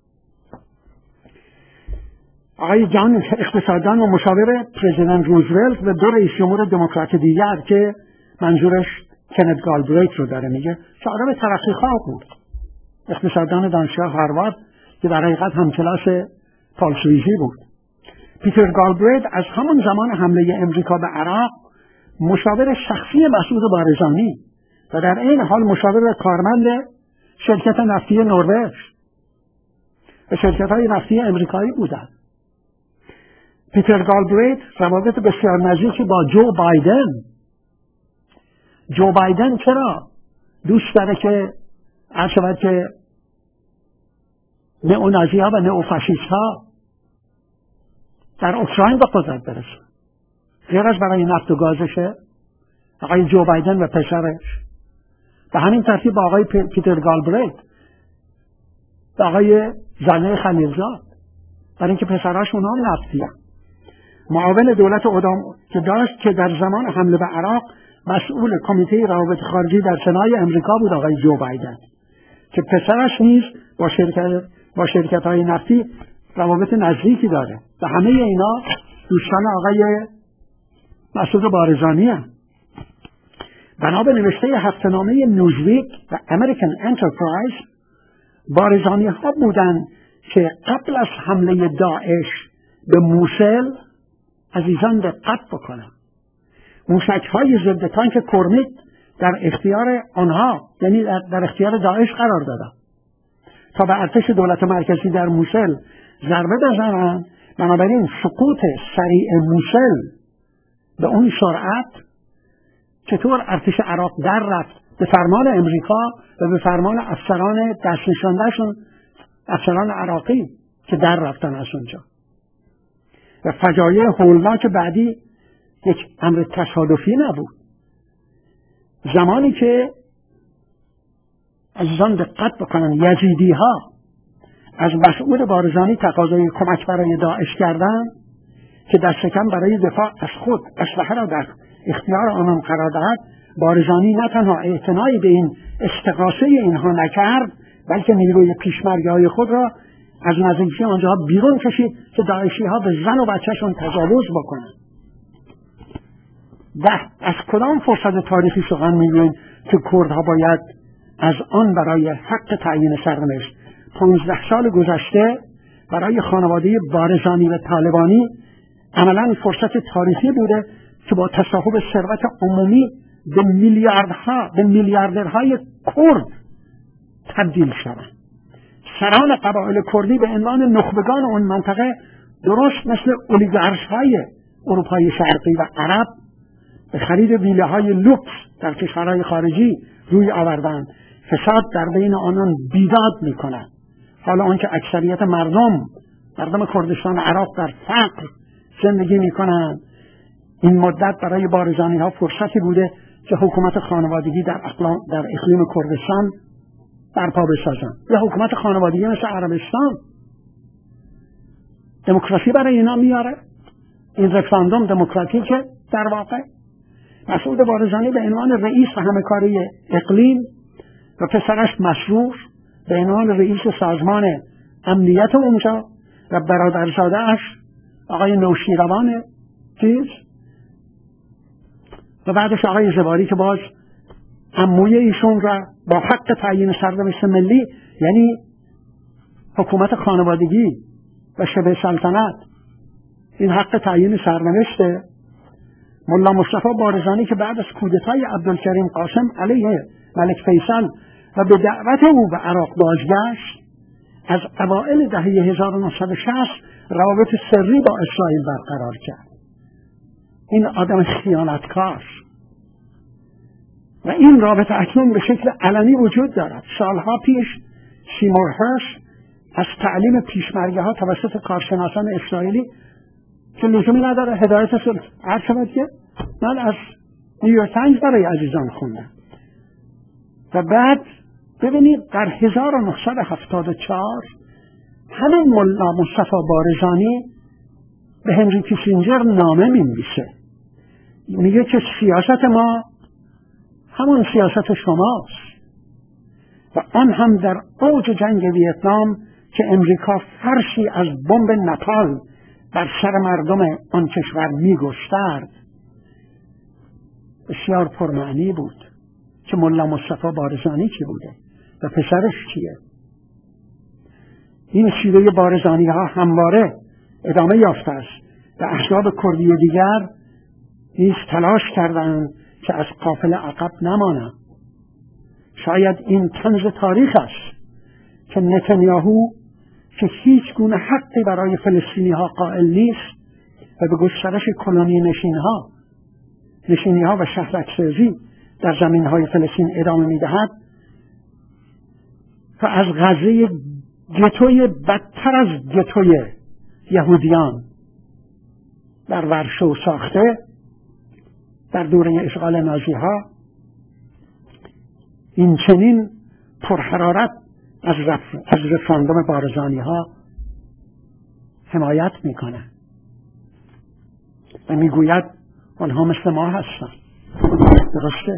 آقای جان اقتصاددان و مشاور پرزیدنت روزولت و دو رئیس جمهور دموکرات دیگر که منظورش کنت گالبریت رو داره میگه که آدم ترقیخواه بود، اقتصاددان دانشگاه هاروارد که در حقیقت هم کلاس پال سویزی بود. پیتر گالبریت از همون زمان حمله امریکا به عراق مشاور شخصی مسعود بارزانی و در این حال مشاور کارمند شرکت نفتی نروژ و شرکت‌های نفتی امریکایی بودند. پیتر گالبریت روابط بسیار نزدیکی با جو بایدن. جو بایدن چرا دوست داره که عرض شود که نئونازی ها و نئوفاشیست ها در اوکراین به قدرت برسه؟ غیر از برای نفت و گازشه، آقای جو بایدن و پسرش به همین ترتیب با آقای پیتر گالبریت و آقای زلمه خلیلزاد، برای اینکه پسراش اونا هم نفتی هم. معاون دولت ادام که داشت که در زمان حمله به عراق مسئول کمیته روابط خارجی در سنای امریکا بود، آقای جو بایدن، که پسرش نیز با شرکت با شرکت‌های نفتی روابط نزدیکی داره و همه اینا دوستان آقای مسعود بارزانی هستند. بنا به نوشته هفته‌نامه نیوزویک و امریکن انترپرایز، بارزانی ها بودند که قبل از حمله داعش به موسل عزیزان دقت بکنند، موشک‌های ضد تانک کرمیت در اختیار آنها، یعنی در اختیار داعش قرار دادند تا به ارتش دولت مرکزی در موسل ضربه بزنند. بنابراین سقوط سریع موسل به اون سرعت چطور ارتش عراق در رفت به فرمان امریکا و به فرمان افسران دست نشانده‌شون، افسران عراقی که در رفتن از اونجا، و فجایع هولناک بعدی یک امر تصادفی نبود. زمانی که عزیزان دقت بکنن یزیدی ها از مسعود بارزانی تقاضای کمک برای داعش کردن که دست کم برای دفاع از خود اسلحه را در اختیار آنان قرار دهد، بارزانی نه تنها اعتنایی به این استغاثه اینها نکرد، بلکه نیروی پیشمرگه‌های خود را از نزدیکی آنجا بیرون کشید که داعشی ها به زن و بچه‌شون تجاوز بکنند. ده از کدام فرصت تاریخی سخن می‌گوییم که کردها باید از آن برای حق تعیین سرنوشت؟ پانزده سال گذشته برای خانواده بارزانی و طالبانی عملاً فرصت تاریخی بوده که با تصاحب ثروت عمومی به میلیاردها به میلیاردرهای کرد تبدیل شوند. سران قبایل کردی به عنوان نخبگان اون منطقه درست مثل اولیگارش‌های اروپای شرقی و عرب به خرید ویله های لوکس در کشورهای خارجی روی آوردند. فساد در بین آنان بیداد می کند. حالا آنکه اکثریت مردم مردم کردستان عراق در فقر، زندگی میکنن. این مدت برای بارزانی ها فرصتی بوده که حکومت خانوادگی در اقلام در اقلیم کردستان برپا بسازن. یا حکومت خانوادگی مثل عربستان دموکراسی برای اینا میاره. این رفراندوم دموکراتیکه در واقع. مسعود بارزانی به عنوان رئیس و همکاری اقلیم و پسرش مسرور به عنوان رئیس سازمان امنیت اونجا و برادرزاده اش آقای نوشیروان چیز و بعدش آقای زباری که باز عموی ایشون را با حق تعیین سرنوشت ملی، یعنی حکومت خانوادگی و شبه سلطنت، این حق تعیین سرنوشته. ملا مصطفی بارزانی که بعد از کودتای عبدالکریم قاسم علیه ملک فیصل و به دعوت او به عراق بازگشت، از اوائل دهه هزار و نهصد و شصت روابط سری با اسرائیل برقرار کرد. این آدم خیانتکار و این رابطه اکنون به شکل علنی وجود دارد. سالها پیش سیمور هرش از تعلیم پیشمرگه ها توسط کارشناسان اسرائیلی که لزومی نداره هدایت سلط عرض شود که من از نیویورک تایمز برای عزیزان خوندم. و بعد ببینید در هزار و نهصد و هفتاد و چهار همین ملا مصطفی بارزانی به هنری کیسینجر نامه می‌نویسه، میگه که سیاست ما همون سیاست شماست و آن هم در اوج جنگ ویتنام که امریکا فرشی از بمب نپال بر سر مردم آن کشور می‌گسترد. بسیار پرمعنی بود که ملا مصطفی بارزانی چی بوده و پسرش چیه. این شیوه بارزانی ها همواره ادامه یافته است و احزاب کردی دیگر نیز تلاش کردند که از قافله عقب نمانند. شاید این طنز تاریخ است که نتانیاهو که هیچ گونه حقی برای فلسطینی ها قائل نیست و به گسترش کلونی نشین ها نشینی ها و شهرک‌سازی در زمین های فلسطین ادامه می دهد و از غزه گتوی بدتر از گتوی یهودیان در ورشو ساخته در دوره اشغال نازی ها این چنین پرحرارت از, رف... از رفراندوم بارزانی ها حمایت میکنه و میگوید آنها مثل ما هستن. درسته،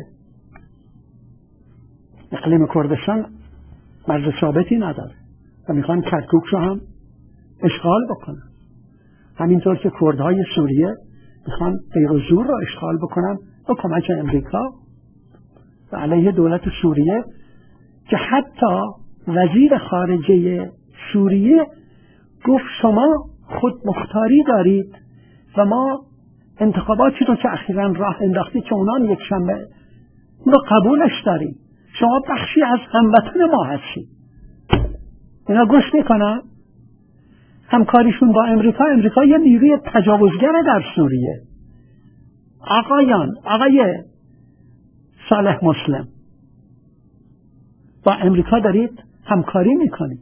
اقلیم کردستان مرز ثابتی نداره و میخوان کرکوک رو هم اشغال بکنن، همینطور که کردهای سوریه میخوان دیر و زور رو اشغال بکنن با کمک امریکا و علیه دولت سوریه که حتی وزیر خارجه سوریه گفت شما خود مختاری دارید و ما انتخاباتی رو که اخیراً راه انداختید که اونان یک شنبه اون رو قبولش داریم، شما بخشی از هموطن ما هستید. اینا گوش میکنن همکاریشون با امریکا. امریکا یه نیروی تجاوزگر در سوریه. آقایان، آقای صالح مسلم، با امریکا دارید همکاری میکنید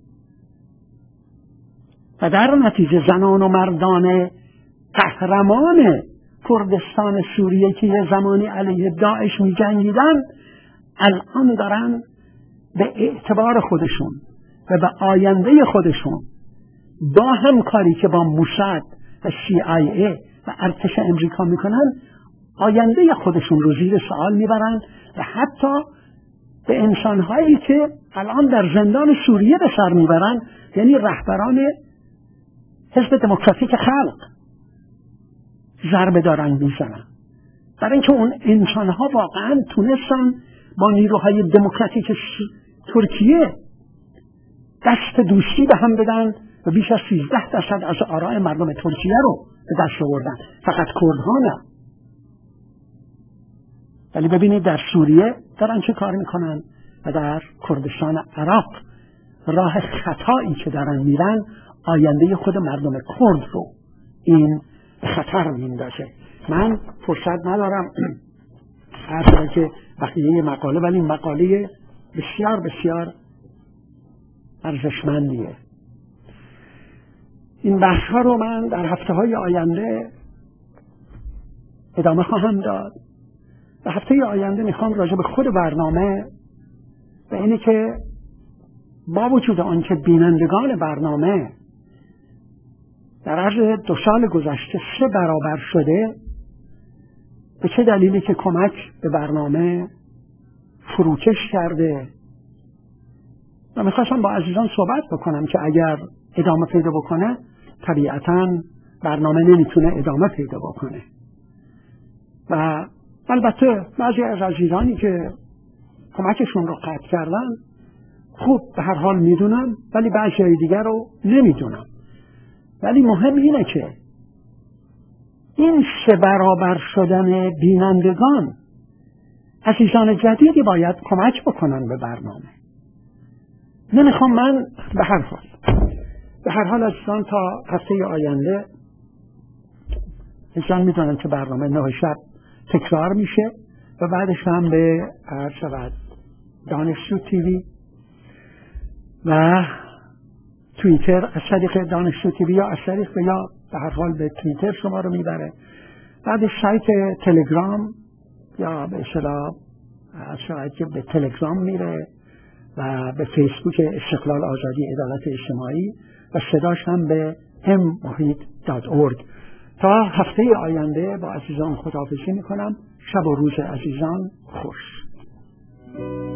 و در نتیجه زنان و مردان قهرمان کردستان سوریه که یه زمانی علیه داعش می جنگیدن الان دارن به اعتبار خودشون و به آینده خودشون با همکاری که با موساد و سی آی ای و ارتش امریکا میکنن آینده خودشون رو زیر سوال میبرن و حتی به انسانهایی که الان در زندان سوریه به سر میبرن، یعنی رهبران حزب دموکراتیک خلق، ضربه دارن میزنن، برای اینکه اون انسانها واقعا تونستن با نیروهای دموکراتیک ترکیه دست دوستی به هم بدن و بیش از سیزده درصد از آراء مردم ترکیه رو به دست آوردن، فقط کردها نه. ولی ببینید در سوریه دارن چه کار میکنن و در کردستان عراق راه خطایی که دارن میرن آینده خود مردم کرد رو این خطر میندازه. من فرصت ندارم هر که بقیه مقاله، ولی این مقاله بسیار بسیار ارزشمندیه. این بحث ها رو من در هفته های آینده ادامه خواهم داد. در هفته آینده میخوام راجع به خود برنامه و اینه که با وجود آنکه بینندگان برنامه در عرض دو سال گذشته سه برابر شده، به چه دلیلی که کمک به برنامه فروکش کرده و میخواستم با عزیزان صحبت بکنم که اگر ادامه پیدا بکنه طبیعتاً برنامه نمیتونه ادامه پیدا بکنه. و البته بعضی از عزیزانی که کمکشون رو قطع کردن خوب به هر حال میدونم، ولی بعضی دیگر رو نمیدونم. ولی مهم اینه که این سه برابر شدن بینندگان عزیزان جدیدی باید کمک بکنن به برنامه. نمیخوام من به هر حال به هر حال عزیزان تا هفته آینده عزیزان میدونن که برنامه نه شب تکرار میشه و بعدش هم به هر شود دانشجو تیوی و توییتر از طریق دانشجو تیوی یا از طریق یا به هر حال به توییتر شما رو میبره، بعد سایت تلگرام یا به اصطلاح از شاید که به تلگرام میره و به فیسبوک استقلال آزادی عدالت اجتماعی و صداش هم به ام محیط دات اورگ. تا هفته آینده با عزیزان خداحافظی میکنم. شب و روز عزیزان خوش.